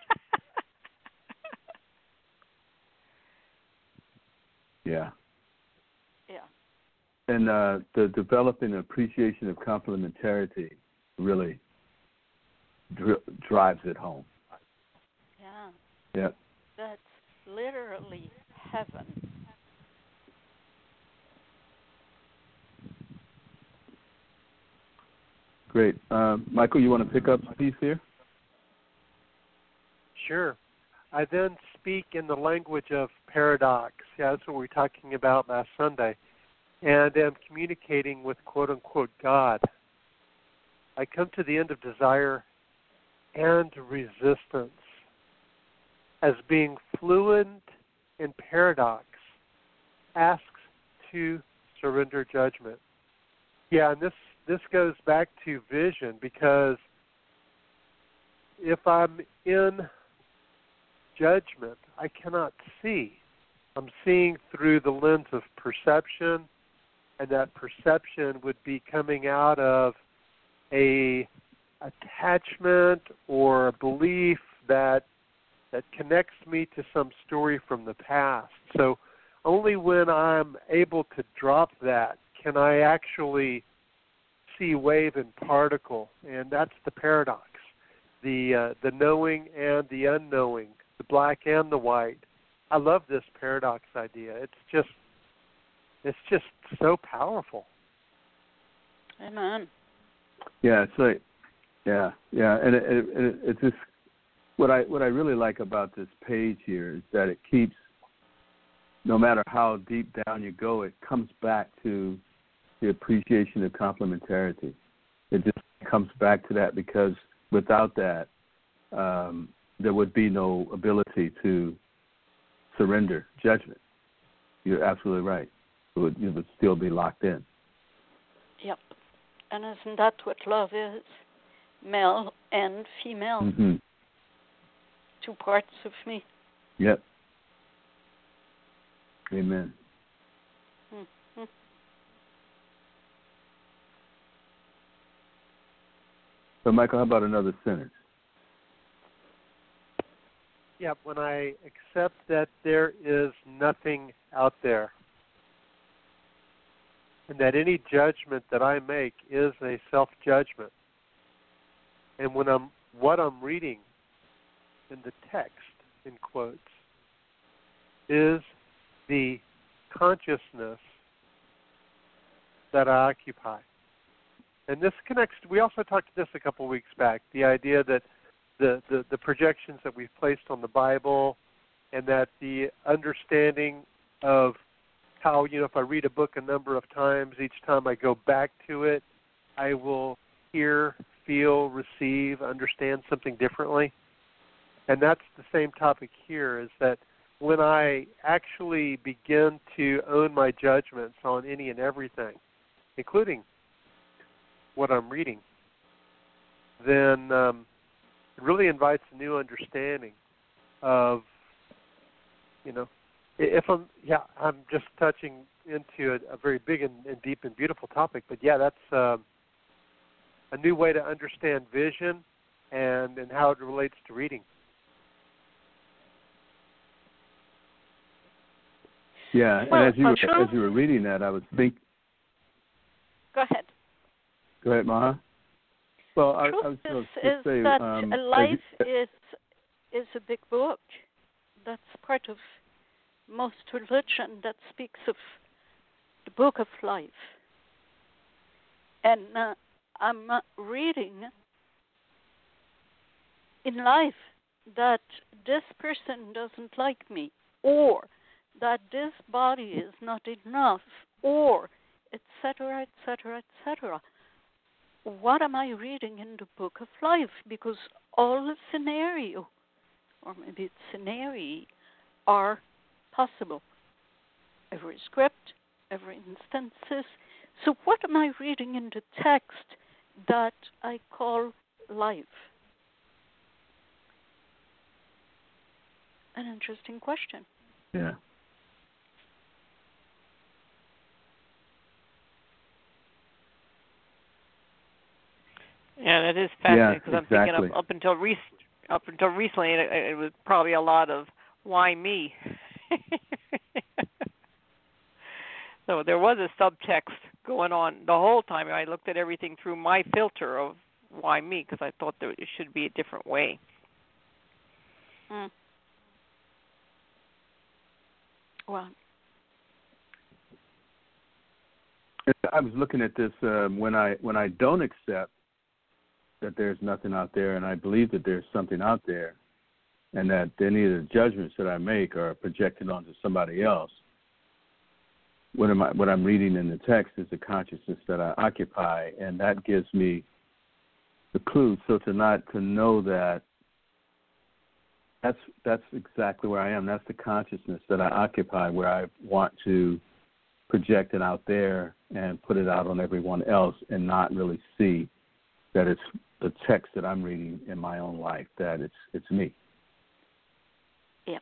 [SPEAKER 2] Yeah.
[SPEAKER 5] Yeah.
[SPEAKER 2] And the developing appreciation of complementarity really drives it home.
[SPEAKER 5] Yeah.
[SPEAKER 2] Yep.
[SPEAKER 5] That's literally heaven.
[SPEAKER 2] Great. Michael, you want to pick up a piece here?
[SPEAKER 4] Sure. I then speak in the language of paradox. Yeah, that's what we were talking about last Sunday. And am communicating with quote-unquote God. I come to the end of desire and resistance as being fluent in paradox, asks to surrender judgment. Yeah, and this goes back to vision, because if I'm in judgment, I cannot see. I'm seeing through the lens of perception, and that perception would be coming out of a attachment or a belief that connects me to some story from the past. So only when I'm able to drop that can I actually see wave and particle, and that's the paradox. The knowing and the unknowing, the black and the white. I love this paradox idea. It's just so powerful.
[SPEAKER 5] Amen.
[SPEAKER 2] Yeah, it's like, and it's just what I really like about this page here is that it keeps, no matter how deep down you go, it comes back to the appreciation of complementarity. It just comes back to that, because without that, there would be no ability to surrender judgment. You're absolutely right. You would still be locked in.
[SPEAKER 5] Yep. And isn't that what love is? Male and female.
[SPEAKER 2] Mm-hmm.
[SPEAKER 5] Two parts of me.
[SPEAKER 2] Yep. Amen.
[SPEAKER 5] Mm-hmm.
[SPEAKER 2] So, Michael, how about another sentence?
[SPEAKER 4] Yeah, when I accept that there is nothing out there, and that any judgment that I make is a self-judgment, and when what I'm reading in the text, in quotes, is the consciousness that I occupy. And this connects, we also talked to this a couple of weeks back, the idea that the projections that we've placed on the Bible, and that the understanding of how, if I read a book a number of times, each time I go back to it, I will hear, feel, receive, understand something differently. And that's the same topic here, is that when I actually begin to own my judgments on any and everything, including what I'm reading, then it really invites a new understanding of, if I'm just touching into a very big and deep and beautiful topic, but yeah, that's a new way to understand vision and how it relates to reading.
[SPEAKER 2] Yeah,
[SPEAKER 3] Well,
[SPEAKER 2] and as you were reading that, I was thinking. Go ahead, Maha. Well, I was
[SPEAKER 5] Truth
[SPEAKER 2] going
[SPEAKER 5] is
[SPEAKER 2] to say
[SPEAKER 5] that life is a big book. That's part of most religion that speaks of the book of life. And I'm reading in life that this person doesn't like me, or that this body is not enough, or etc., etc., etc. What am I reading in the book of life? Because all the scenario, or maybe it's scenarii, are possible. Every script, every instances. So what am I reading in the text that I call life? An interesting question.
[SPEAKER 2] Yeah.
[SPEAKER 3] Yeah, that is fascinating because
[SPEAKER 2] exactly.
[SPEAKER 3] I'm thinking up until recently, it was probably a lot of why me. So there was a subtext going on the whole time. I looked at everything through my filter of why me because I thought that it should be a different way.
[SPEAKER 5] Well,
[SPEAKER 2] I was looking at this when I don't accept that there's nothing out there, and I believe that there's something out there, and that any of the judgments that I make are projected onto somebody else. What I'm reading in the text is the consciousness that I occupy, and that gives me the clue. So to know that that's exactly where I am. That's the consciousness that I occupy, where I want to project it out there and put it out on everyone else, and not really see that it's the text that I'm reading in my own life, that it's me.
[SPEAKER 5] Yeah.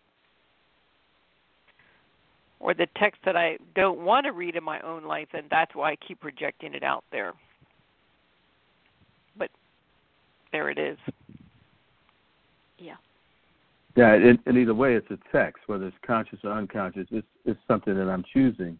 [SPEAKER 3] Or the text that I don't want to read in my own life, and that's why I keep projecting it out there. But there it is.
[SPEAKER 5] Yeah.
[SPEAKER 2] Yeah, and either way, it's a text, whether it's conscious or unconscious. It's something that I'm choosing.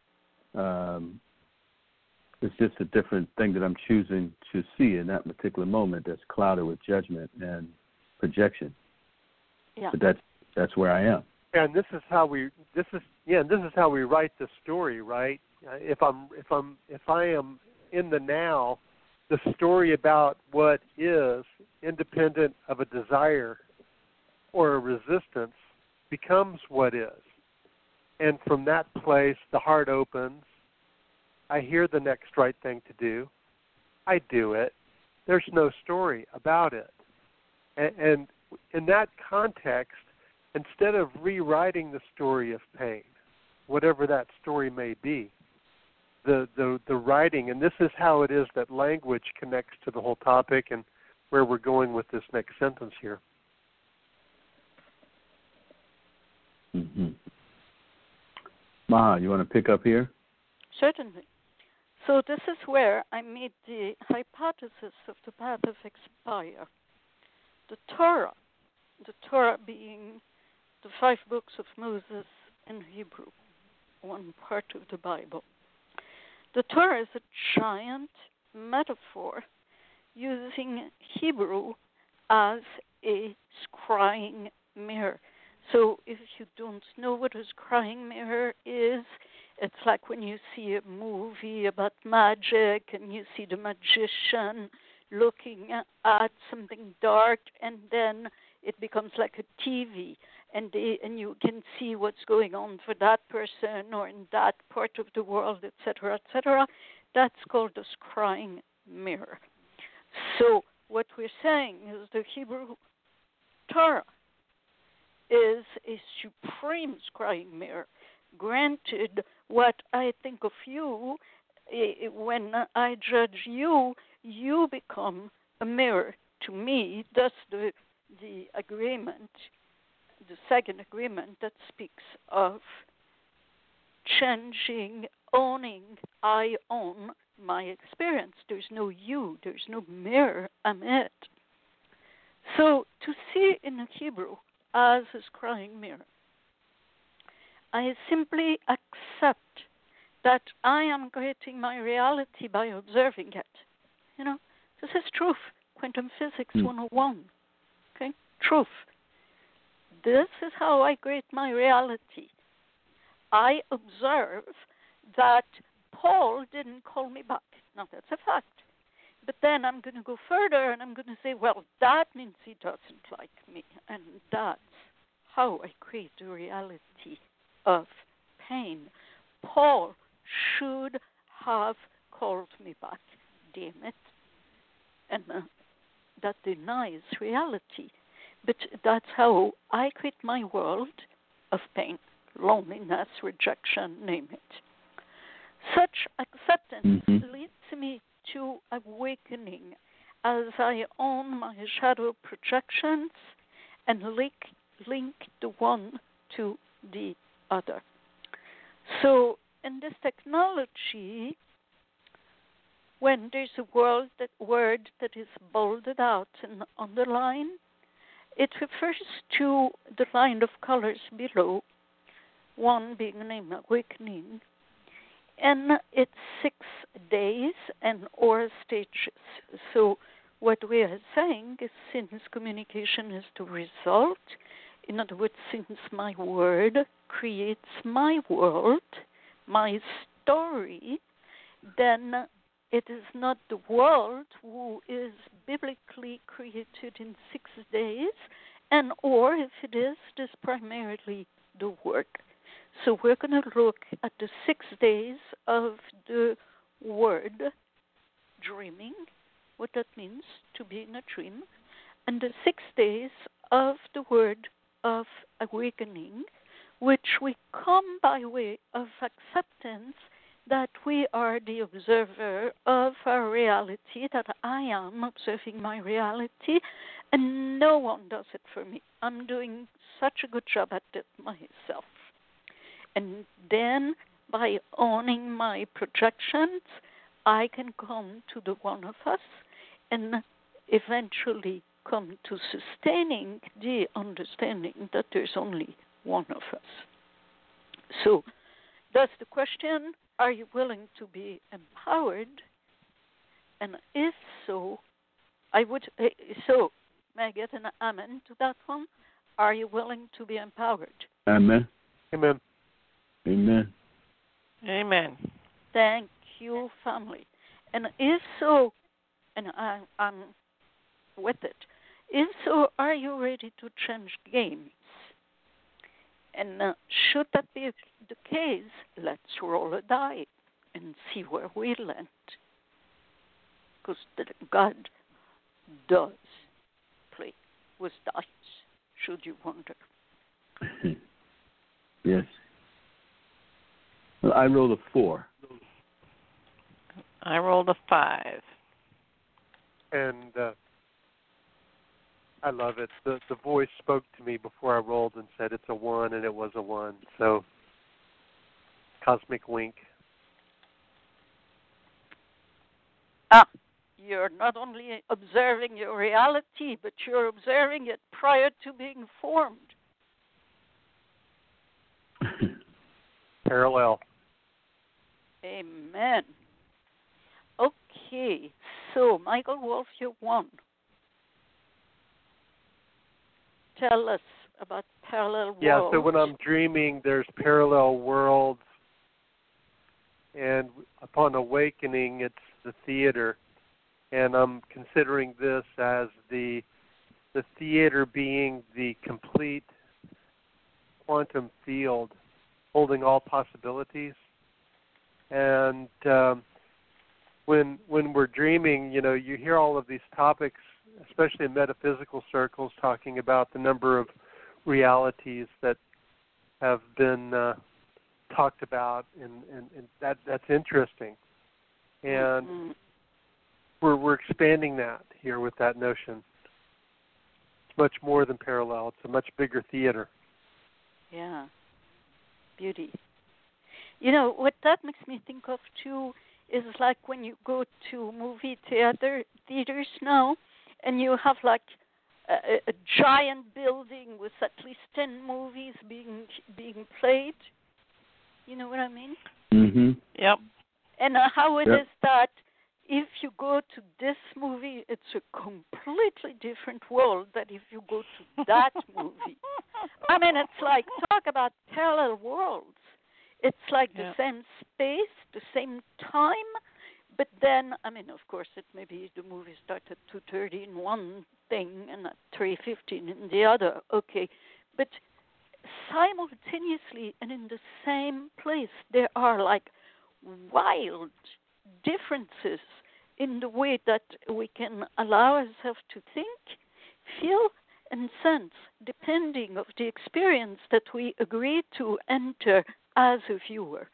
[SPEAKER 2] It's just a different thing that I'm choosing to see in that particular moment that's clouded with judgment and projection.
[SPEAKER 5] Yeah.
[SPEAKER 2] But that's where I am.
[SPEAKER 4] And this is how we write the story, right? If I am in the now, the story about what is independent of a desire or a resistance becomes what is. And from that place, the heart opens. I hear the next right thing to do. I do it. There's no story about it. And in that context, instead of rewriting the story of pain, whatever that story may be, the writing, and this is how it is that language connects to the whole topic and where we're going with this next sentence here.
[SPEAKER 2] Mm-hmm. Maha, you want to pick up here?
[SPEAKER 5] Certainly. So this is where I meet the hypothesis of the path of expire. The Torah being the 5 books of Moses in Hebrew, one part of the Bible. The Torah is a giant metaphor using Hebrew as a scrying mirror. So if you don't know what a scrying mirror is, it's like when you see a movie about magic and you see the magician looking at something dark, and then it becomes like a TV, and you can see what's going on for that person or in that part of the world, etc., etc. That's called a scrying mirror. So what we're saying is the Hebrew Torah is a supreme scrying mirror. Granted, what I think of you, when I judge you, you become a mirror to me. That's the agreement, the second agreement that speaks of changing, owning. I own my experience. There's no you. There's no mirror. I'm it. So to see in Hebrew as a scrying mirror, I simply accept that I am creating my reality by observing it. You know, this is truth. Quantum physics 101. Okay? Truth. This is how I create my reality. I observe that Paul didn't call me back. Now, that's a fact. But then I'm going to go further and I'm going to say, well, that means he doesn't like me. And that's how I create a reality of pain. Paul should have called me back. Damn it. And that denies reality. But that's how I create my world of pain, loneliness, rejection, name it. Such acceptance leads me to awakening as I own my shadow projections and link the one to the other. So in this technology, when there's a word that is bolded out and underlined, it refers to the line of colors below, one being named awakening, and it's 6 days and or stages. So what we are saying is, since communication is the result, in other words, since my word creates my world, my story, then it is not the world who is biblically created in 6 days, and or if it is, it is primarily the word. So we're going to look at the 6 days of the word dreaming, what that means to be in a dream, and the 6 days of the word of awakening, which we come by way of acceptance that we are the observer of our reality, that I am observing my reality, and no one does it for me. I'm doing such a good job at it myself. And then by owning my projections, I can come to the one of us and eventually come to sustaining the understanding that there's only one of us. So that's the question. Are you willing to be empowered? And if so, may I get an amen to that one? Are you willing to be empowered?
[SPEAKER 2] Amen.
[SPEAKER 4] Amen.
[SPEAKER 2] Amen.
[SPEAKER 3] Amen.
[SPEAKER 5] Thank you, family. And if so, and I'm with it, if so, are you ready to change games? And should that be the case, let's roll a die and see where we land. Because God does play with dice, should you wonder.
[SPEAKER 2] Yes. Well, I rolled a 4.
[SPEAKER 3] I rolled a 5.
[SPEAKER 4] And I love it. The voice spoke to me before I rolled and said it's a 1, and it was a 1. So, cosmic wink.
[SPEAKER 5] You're not only observing your reality, but you're observing it prior to being formed.
[SPEAKER 4] Parallel.
[SPEAKER 5] Amen. Okay, so Michael Wolf, you won. Tell us about parallel worlds.
[SPEAKER 4] Yeah, so when I'm dreaming, there's parallel worlds, and upon awakening, it's the theater. And I'm considering this as the theater being the complete quantum field, holding all possibilities. And when we're dreaming, you hear all of these topics, especially in metaphysical circles, talking about the number of realities that have been talked about, and that's interesting. And we're expanding that here with that notion. It's much more than parallel. It's a much bigger theater.
[SPEAKER 5] Yeah. Beauty. What that makes me think of, too, is like when you go to movie theaters now, and you have like a giant building with at least 10 movies being played. You know what I mean?
[SPEAKER 2] Mhm.
[SPEAKER 3] Yep.
[SPEAKER 5] And how it
[SPEAKER 2] Yep.
[SPEAKER 5] is that if you go to this movie, it's a completely different world than if you go to that movie. I mean, it's like, talk about parallel worlds. It's like the same space, the same time, but then, I mean, of course, it maybe the movie starts at 2:30 in one thing and at 3:15 in the other. Okay, but simultaneously and in the same place, there are like wild differences in the way that we can allow ourselves to think, feel, and sense, depending of the experience that we agree to enter as a viewer.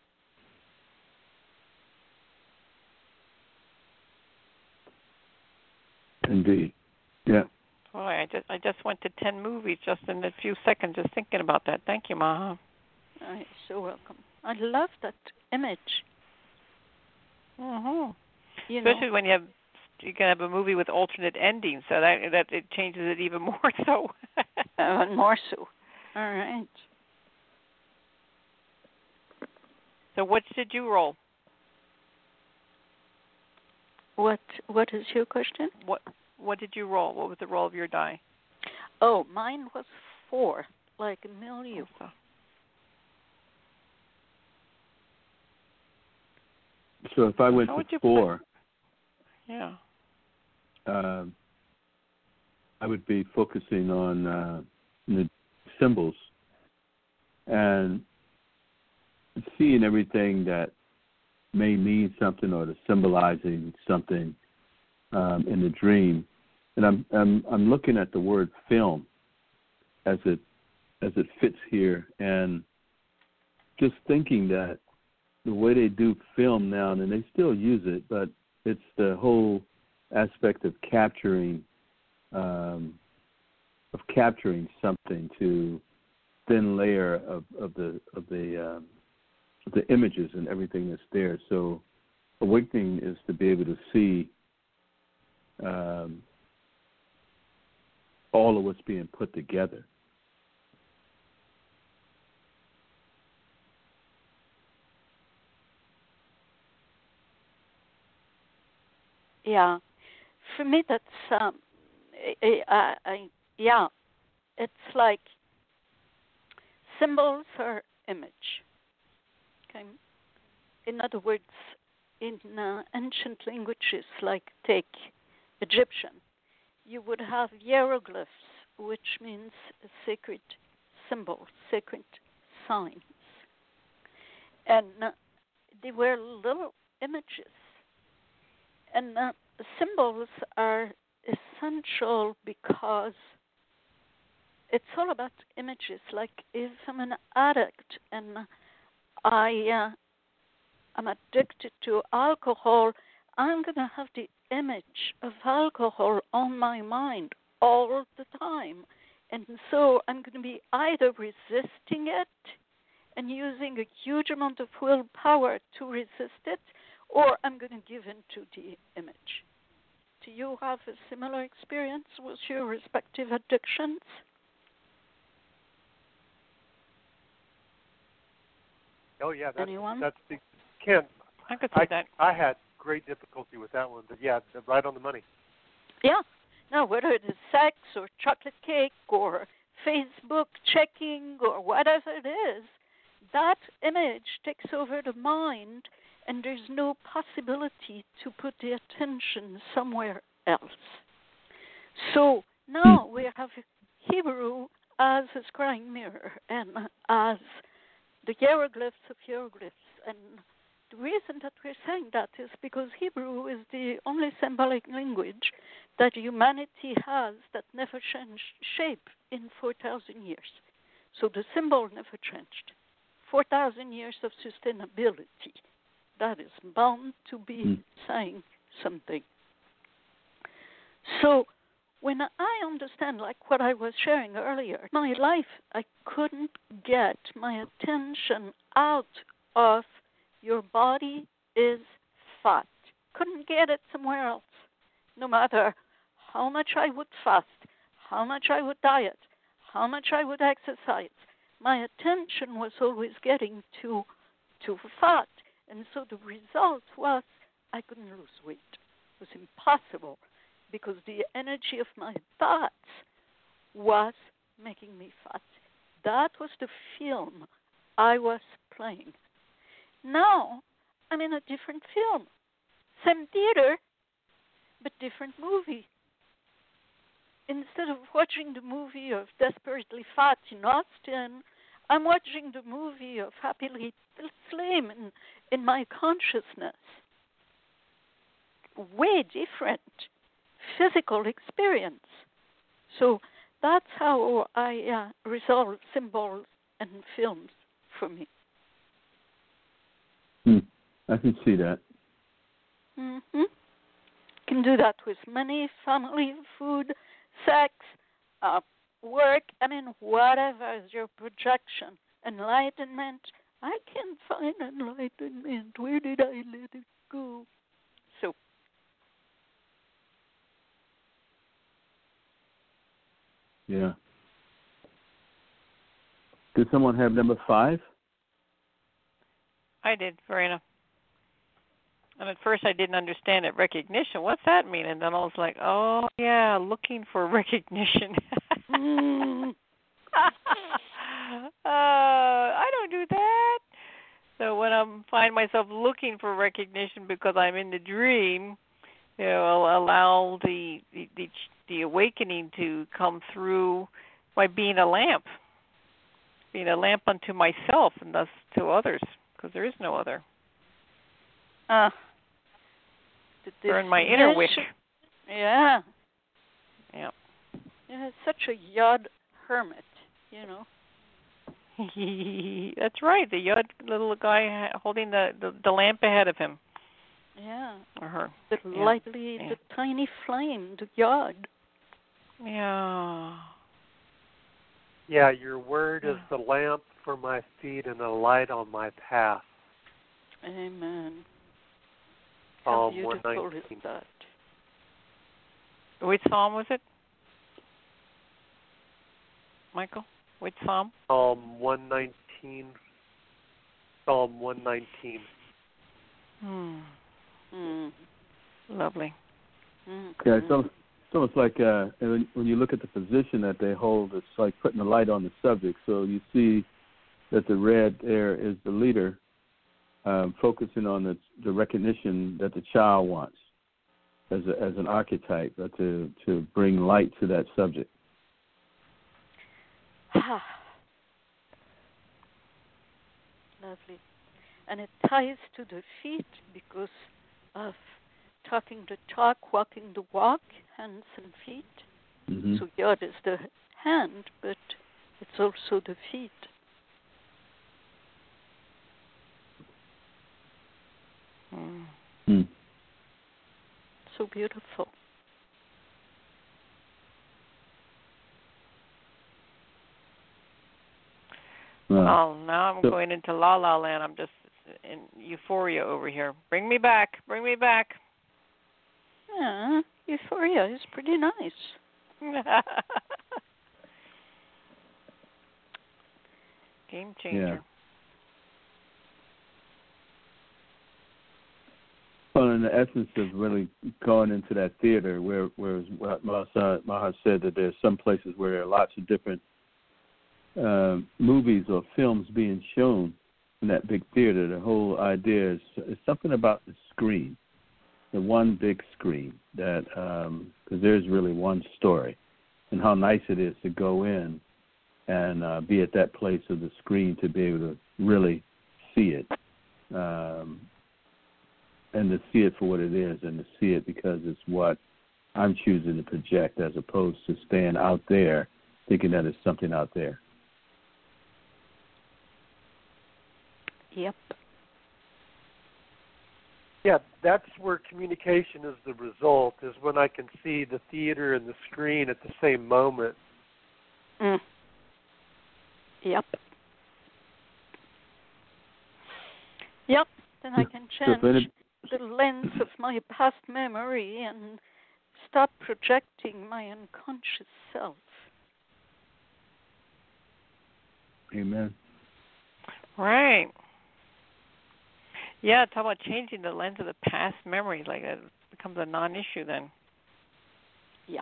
[SPEAKER 2] Indeed. Yeah.
[SPEAKER 3] Boy, I just went to 10 movies just in a few seconds just thinking about that. Thank you, Maha.
[SPEAKER 5] You're so welcome. I love that image.
[SPEAKER 3] Mhm.
[SPEAKER 5] You
[SPEAKER 3] Especially
[SPEAKER 5] know,
[SPEAKER 3] when you can have a movie with alternate endings, so that it changes it even more so.
[SPEAKER 5] and more so. All right.
[SPEAKER 3] So what did you roll?
[SPEAKER 5] What is your question?
[SPEAKER 3] What did you roll? What was the roll of your die?
[SPEAKER 5] Oh, mine was 4, like a million.
[SPEAKER 2] So if I went
[SPEAKER 3] How would
[SPEAKER 2] to
[SPEAKER 3] you
[SPEAKER 2] 4,
[SPEAKER 3] Yeah.
[SPEAKER 2] I would be focusing on the symbols and seeing everything that may mean something or to symbolizing something in the dream. And I'm looking at the word film as it fits here, and just thinking that the way they do film now, and they still use it, but it's the whole aspect of capturing something to thin layer of the images and everything that's there. So awakening is to be able to see all of what's being put together.
[SPEAKER 5] Yeah, for me that's yeah, it's like symbols are image. Okay. In other words, in ancient languages, like take Egyptian, you would have hieroglyphs, which means a sacred symbol, sacred signs, and they were little images. And symbols are essential because it's all about images. Like if I'm an addict and I'm addicted to alcohol, I'm going to have the image of alcohol on my mind all the time. And so I'm going to be either resisting it and using a huge amount of willpower to resist it, or I'm going to give in to the image. Do you have a similar experience with your respective addictions?
[SPEAKER 4] Oh yeah,
[SPEAKER 5] Anyone?
[SPEAKER 4] that's the Ken.
[SPEAKER 3] I could see that.
[SPEAKER 4] I had great difficulty with that one, but yeah, right on the money.
[SPEAKER 5] Yeah. No, whether it is sex or chocolate cake or Facebook checking or whatever it is, that image takes over the mind, and there's no possibility to put the attention somewhere else. So now we have Hebrew as a scrying mirror and as the hieroglyphs of hieroglyphs. And the reason that we're saying that is because Hebrew is the only symbolic language that humanity has that never changed shape in 4,000 years. So the symbol never changed. 4,000 years of sustainability. That is bound to be saying something. So when I understand, like what I was sharing earlier, my life, I couldn't get my attention out of your body is fat. Couldn't get it somewhere else. No matter how much I would fast, how much I would diet, how much I would exercise, my attention was always getting to fat. And so the result was I couldn't lose weight. It was impossible because the energy of my thoughts was making me fat. That was the film I was playing. Now I'm in a different film. Same theater, but different movie. Instead of watching the movie of Desperately Fat in Austin, I'm watching the movie of Happily Slim in my consciousness. Way different physical experience. So that's how I resolve symbols and films for me.
[SPEAKER 2] I can see that.
[SPEAKER 5] Mm-hmm. Can do that with money, family, food, sex, work. I mean, whatever is your projection. Enlightenment. I can't find enlightenment. Where did I let it go? So.
[SPEAKER 2] Yeah. Did someone have number 5?
[SPEAKER 3] I did, Verena. And at first I didn't understand it. Recognition, what's that mean? And then I was like, oh, yeah, looking for recognition. I don't do that. So when I find myself looking for recognition because I'm in the dream, I'll allow the awakening to come through by being a lamp unto myself and thus to others, because there is no other. Burn my inner wick.
[SPEAKER 5] Yeah.
[SPEAKER 3] Yeah.
[SPEAKER 5] Yeah, such a yod hermit,
[SPEAKER 3] That's right. The yod little guy holding the lamp ahead of him.
[SPEAKER 5] Yeah.
[SPEAKER 3] Or her.
[SPEAKER 5] The tiny flame, the yod.
[SPEAKER 3] Yeah.
[SPEAKER 4] Yeah, your word is the lamp for my feet and a light on my path.
[SPEAKER 5] Amen.
[SPEAKER 4] Psalm
[SPEAKER 5] How beautiful
[SPEAKER 4] 119.
[SPEAKER 5] is that?
[SPEAKER 3] Which psalm was it, Michael? Which psalm?
[SPEAKER 4] Psalm 119. Psalm 119.
[SPEAKER 3] Lovely.
[SPEAKER 2] Yeah, it's almost like when you look at the position that they hold, it's like putting a light on the subject. So you see that the red there is the leader, focusing on the recognition that the child wants as an archetype, to bring light to that subject.
[SPEAKER 5] Lovely. And it ties to the feet because of talking the talk, walking the walk, hands and feet.
[SPEAKER 2] Mm-hmm.
[SPEAKER 5] So yod is the hand, but it's also the feet. So beautiful.
[SPEAKER 3] Well, now I'm going into La La Land. I'm just in euphoria over here. Bring me back. Bring me back.
[SPEAKER 5] Yeah, euphoria is pretty nice.
[SPEAKER 3] Game changer.
[SPEAKER 2] Yeah. Well, in the essence of really going into that theater, where Maha said that there's some places where there are lots of different movies or films being shown in that big theater. The whole idea is something about the screen, the one big screen, that because there's really one story, and how nice it is to go in and be at that place of the screen to be able to really see it. And to see it for what it is, and to see it because it's what I'm choosing to project, as opposed to staying out there thinking that it's something out there.
[SPEAKER 5] Yep.
[SPEAKER 4] Yeah, that's where communication is the result, is when I can see the theater and the screen at the same moment.
[SPEAKER 5] Yep. Yep, then I can change the lens of my past memory and stop projecting my unconscious self.
[SPEAKER 2] Amen.
[SPEAKER 3] Right. Yeah, talk about changing the lens of the past memories. Like it becomes a non-issue then.
[SPEAKER 5] Yeah.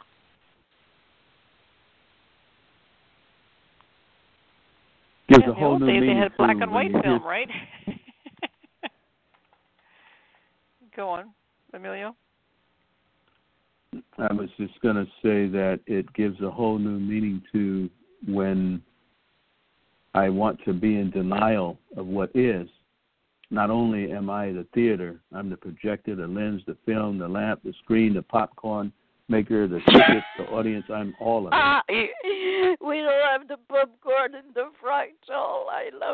[SPEAKER 2] Gives
[SPEAKER 3] Yeah,
[SPEAKER 2] a whole new
[SPEAKER 3] days
[SPEAKER 2] meaning
[SPEAKER 3] they had black
[SPEAKER 2] to
[SPEAKER 3] and
[SPEAKER 2] when
[SPEAKER 3] white
[SPEAKER 2] you
[SPEAKER 3] film,
[SPEAKER 2] hear-
[SPEAKER 3] right? Go on, Emilio.
[SPEAKER 2] I was just going to say that it gives a whole new meaning to when I want to be in denial of what is. Not only am I the theater, I'm the projector, the lens, the film, the lamp, the screen, the popcorn maker, the tickets, the audience. I'm all of it.
[SPEAKER 5] We don't have the popcorn in the fright hall. I love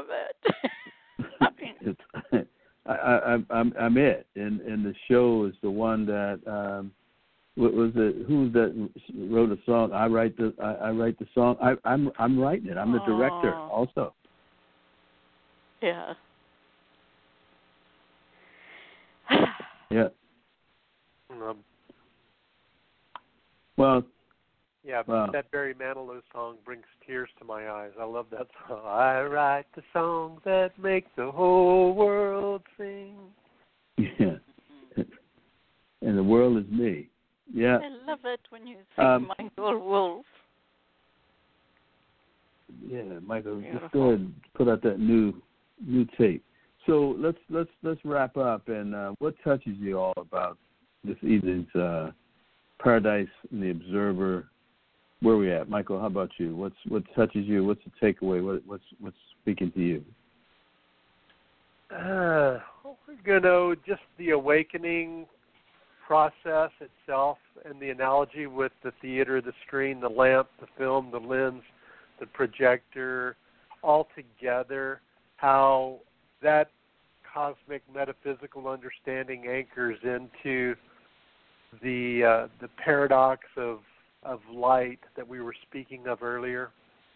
[SPEAKER 5] it.
[SPEAKER 2] I'm it, and the show is the one that what was it? Who's that wrote a song? I write the song. I'm writing it. I'm the director also.
[SPEAKER 5] Yeah.
[SPEAKER 2] Yeah. Well.
[SPEAKER 4] Yeah, that Barry Manilow song brings tears to my eyes. I love that song. I write the songs that make the whole world sing.
[SPEAKER 2] Yeah. And the world is me. Yeah.
[SPEAKER 5] I love it when you sing Michael Wolf.
[SPEAKER 2] Yeah, Michael, just go ahead and put out that new tape. So let's wrap up. And what touches you all about this evening's Paradise and the Observer? Where are we at, Michael? How about you? What touches you? What's the takeaway? What's speaking to you?
[SPEAKER 4] Just the awakening process itself, and the analogy with the theater, the screen, the lamp, the film, the lens, the projector, all together. How that cosmic metaphysical understanding anchors into the paradox of light that we were speaking of earlier.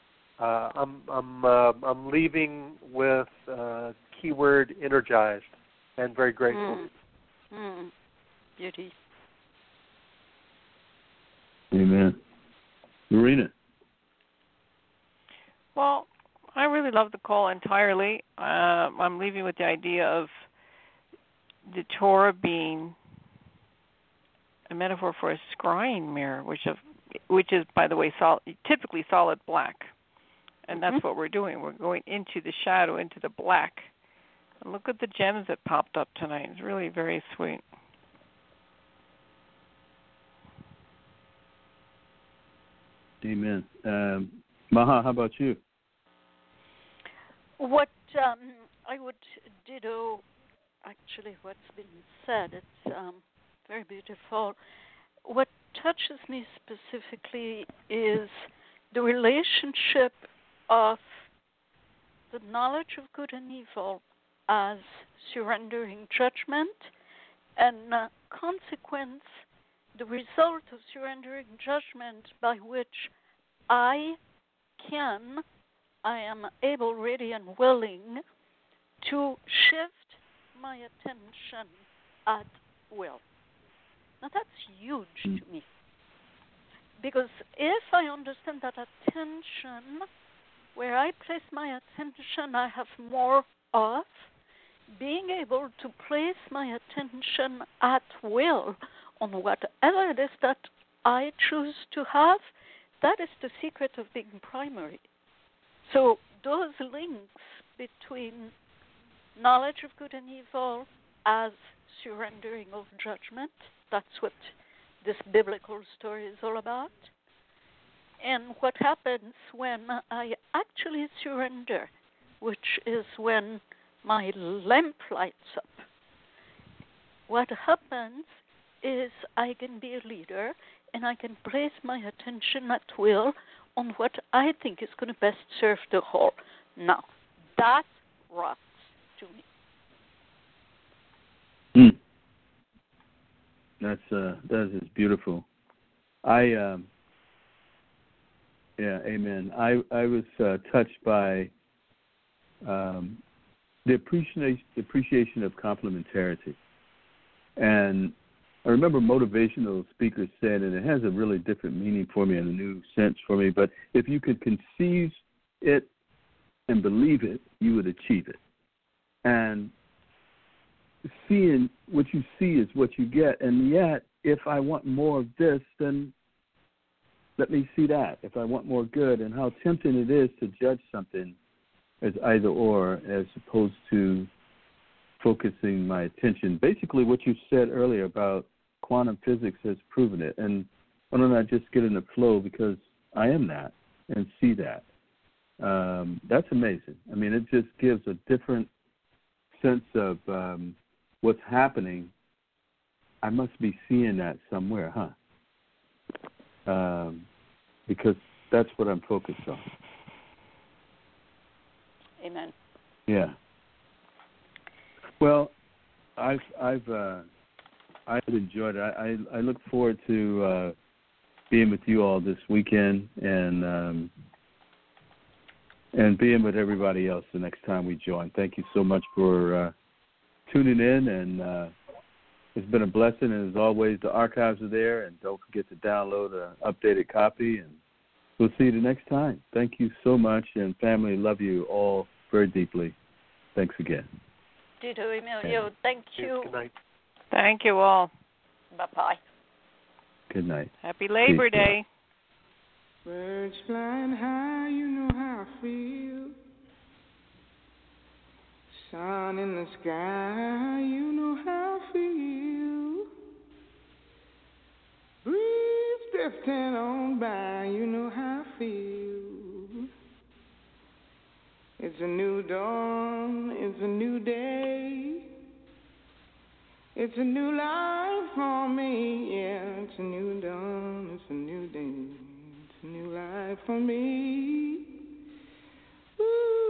[SPEAKER 4] I'm leaving with keyword energized and very grateful.
[SPEAKER 5] Beauty.
[SPEAKER 2] Amen. Marina.
[SPEAKER 3] Well, I really love the call entirely. I'm leaving with the idea of the Torah being a metaphor for a scrying mirror, which is, by the way, typically solid black. And that's what we're doing. We're going into the shadow, into the black. And look at the gems that popped up tonight. It's really very sweet.
[SPEAKER 2] Amen. Maha, how about you?
[SPEAKER 5] What I would ditto, actually, what's been said. It's very beautiful. What touches me specifically is the relationship of the knowledge of good and evil as surrendering judgment, and consequence, the result of surrendering judgment by which I am able, ready, and willing to shift my attention at will. Now that's huge to me. Because if I understand that attention, where I place my attention, I have more of, being able to place my attention at will on whatever it is that I choose to have, that is the secret of being primary. So those links between knowledge of good and evil as surrendering of judgment, that's what this biblical story is all about. And what happens when I actually surrender, which is when my lamp lights up. What happens is I can be a leader and I can place my attention at will on what I think is going to best serve the whole. Now, that rocks to me.
[SPEAKER 2] That is beautiful. Amen. I was touched by the appreciation of complementarity, and I remember motivational speakers said, and it has a really different meaning for me and a new sense for me. But if you could conceive it and believe it, you would achieve it. And seeing what you see is what you get. And yet, if I want more of this, then let me see that. If I want more good, and how tempting it is to judge something as either or, as opposed to focusing my attention. Basically, what you said earlier about quantum physics has proven it. And why don't I just get in the flow, because I am that and see that. That's amazing. I mean, it just gives a different sense of what's happening. I must be seeing that somewhere, because that's what I'm focused on.
[SPEAKER 5] Amen.
[SPEAKER 2] Yeah. Well, I've enjoyed it. I look forward to being with you all this weekend and being with everybody else the next time we join. Thank you so much for tuning in, and it's been a blessing. And as always, the archives are there, and don't forget to download an updated copy. And we'll see you the next time. Thank you so much, and family, love you all very deeply. Thanks again.
[SPEAKER 5] Ditto, Emilio. Thank you.
[SPEAKER 4] Good night.
[SPEAKER 3] Thank you all.
[SPEAKER 5] Bye-bye.
[SPEAKER 2] Good night.
[SPEAKER 3] Happy Labor
[SPEAKER 2] Peace.
[SPEAKER 3] Day.
[SPEAKER 1] Birds flying high, you know how I feel. Sun in the sky, you know how I feel. Breeze drifting on by, you know how I feel. It's a new dawn, it's a new day. It's a new life for me, yeah. It's a new dawn, it's a new day. It's a new life for me. Ooh.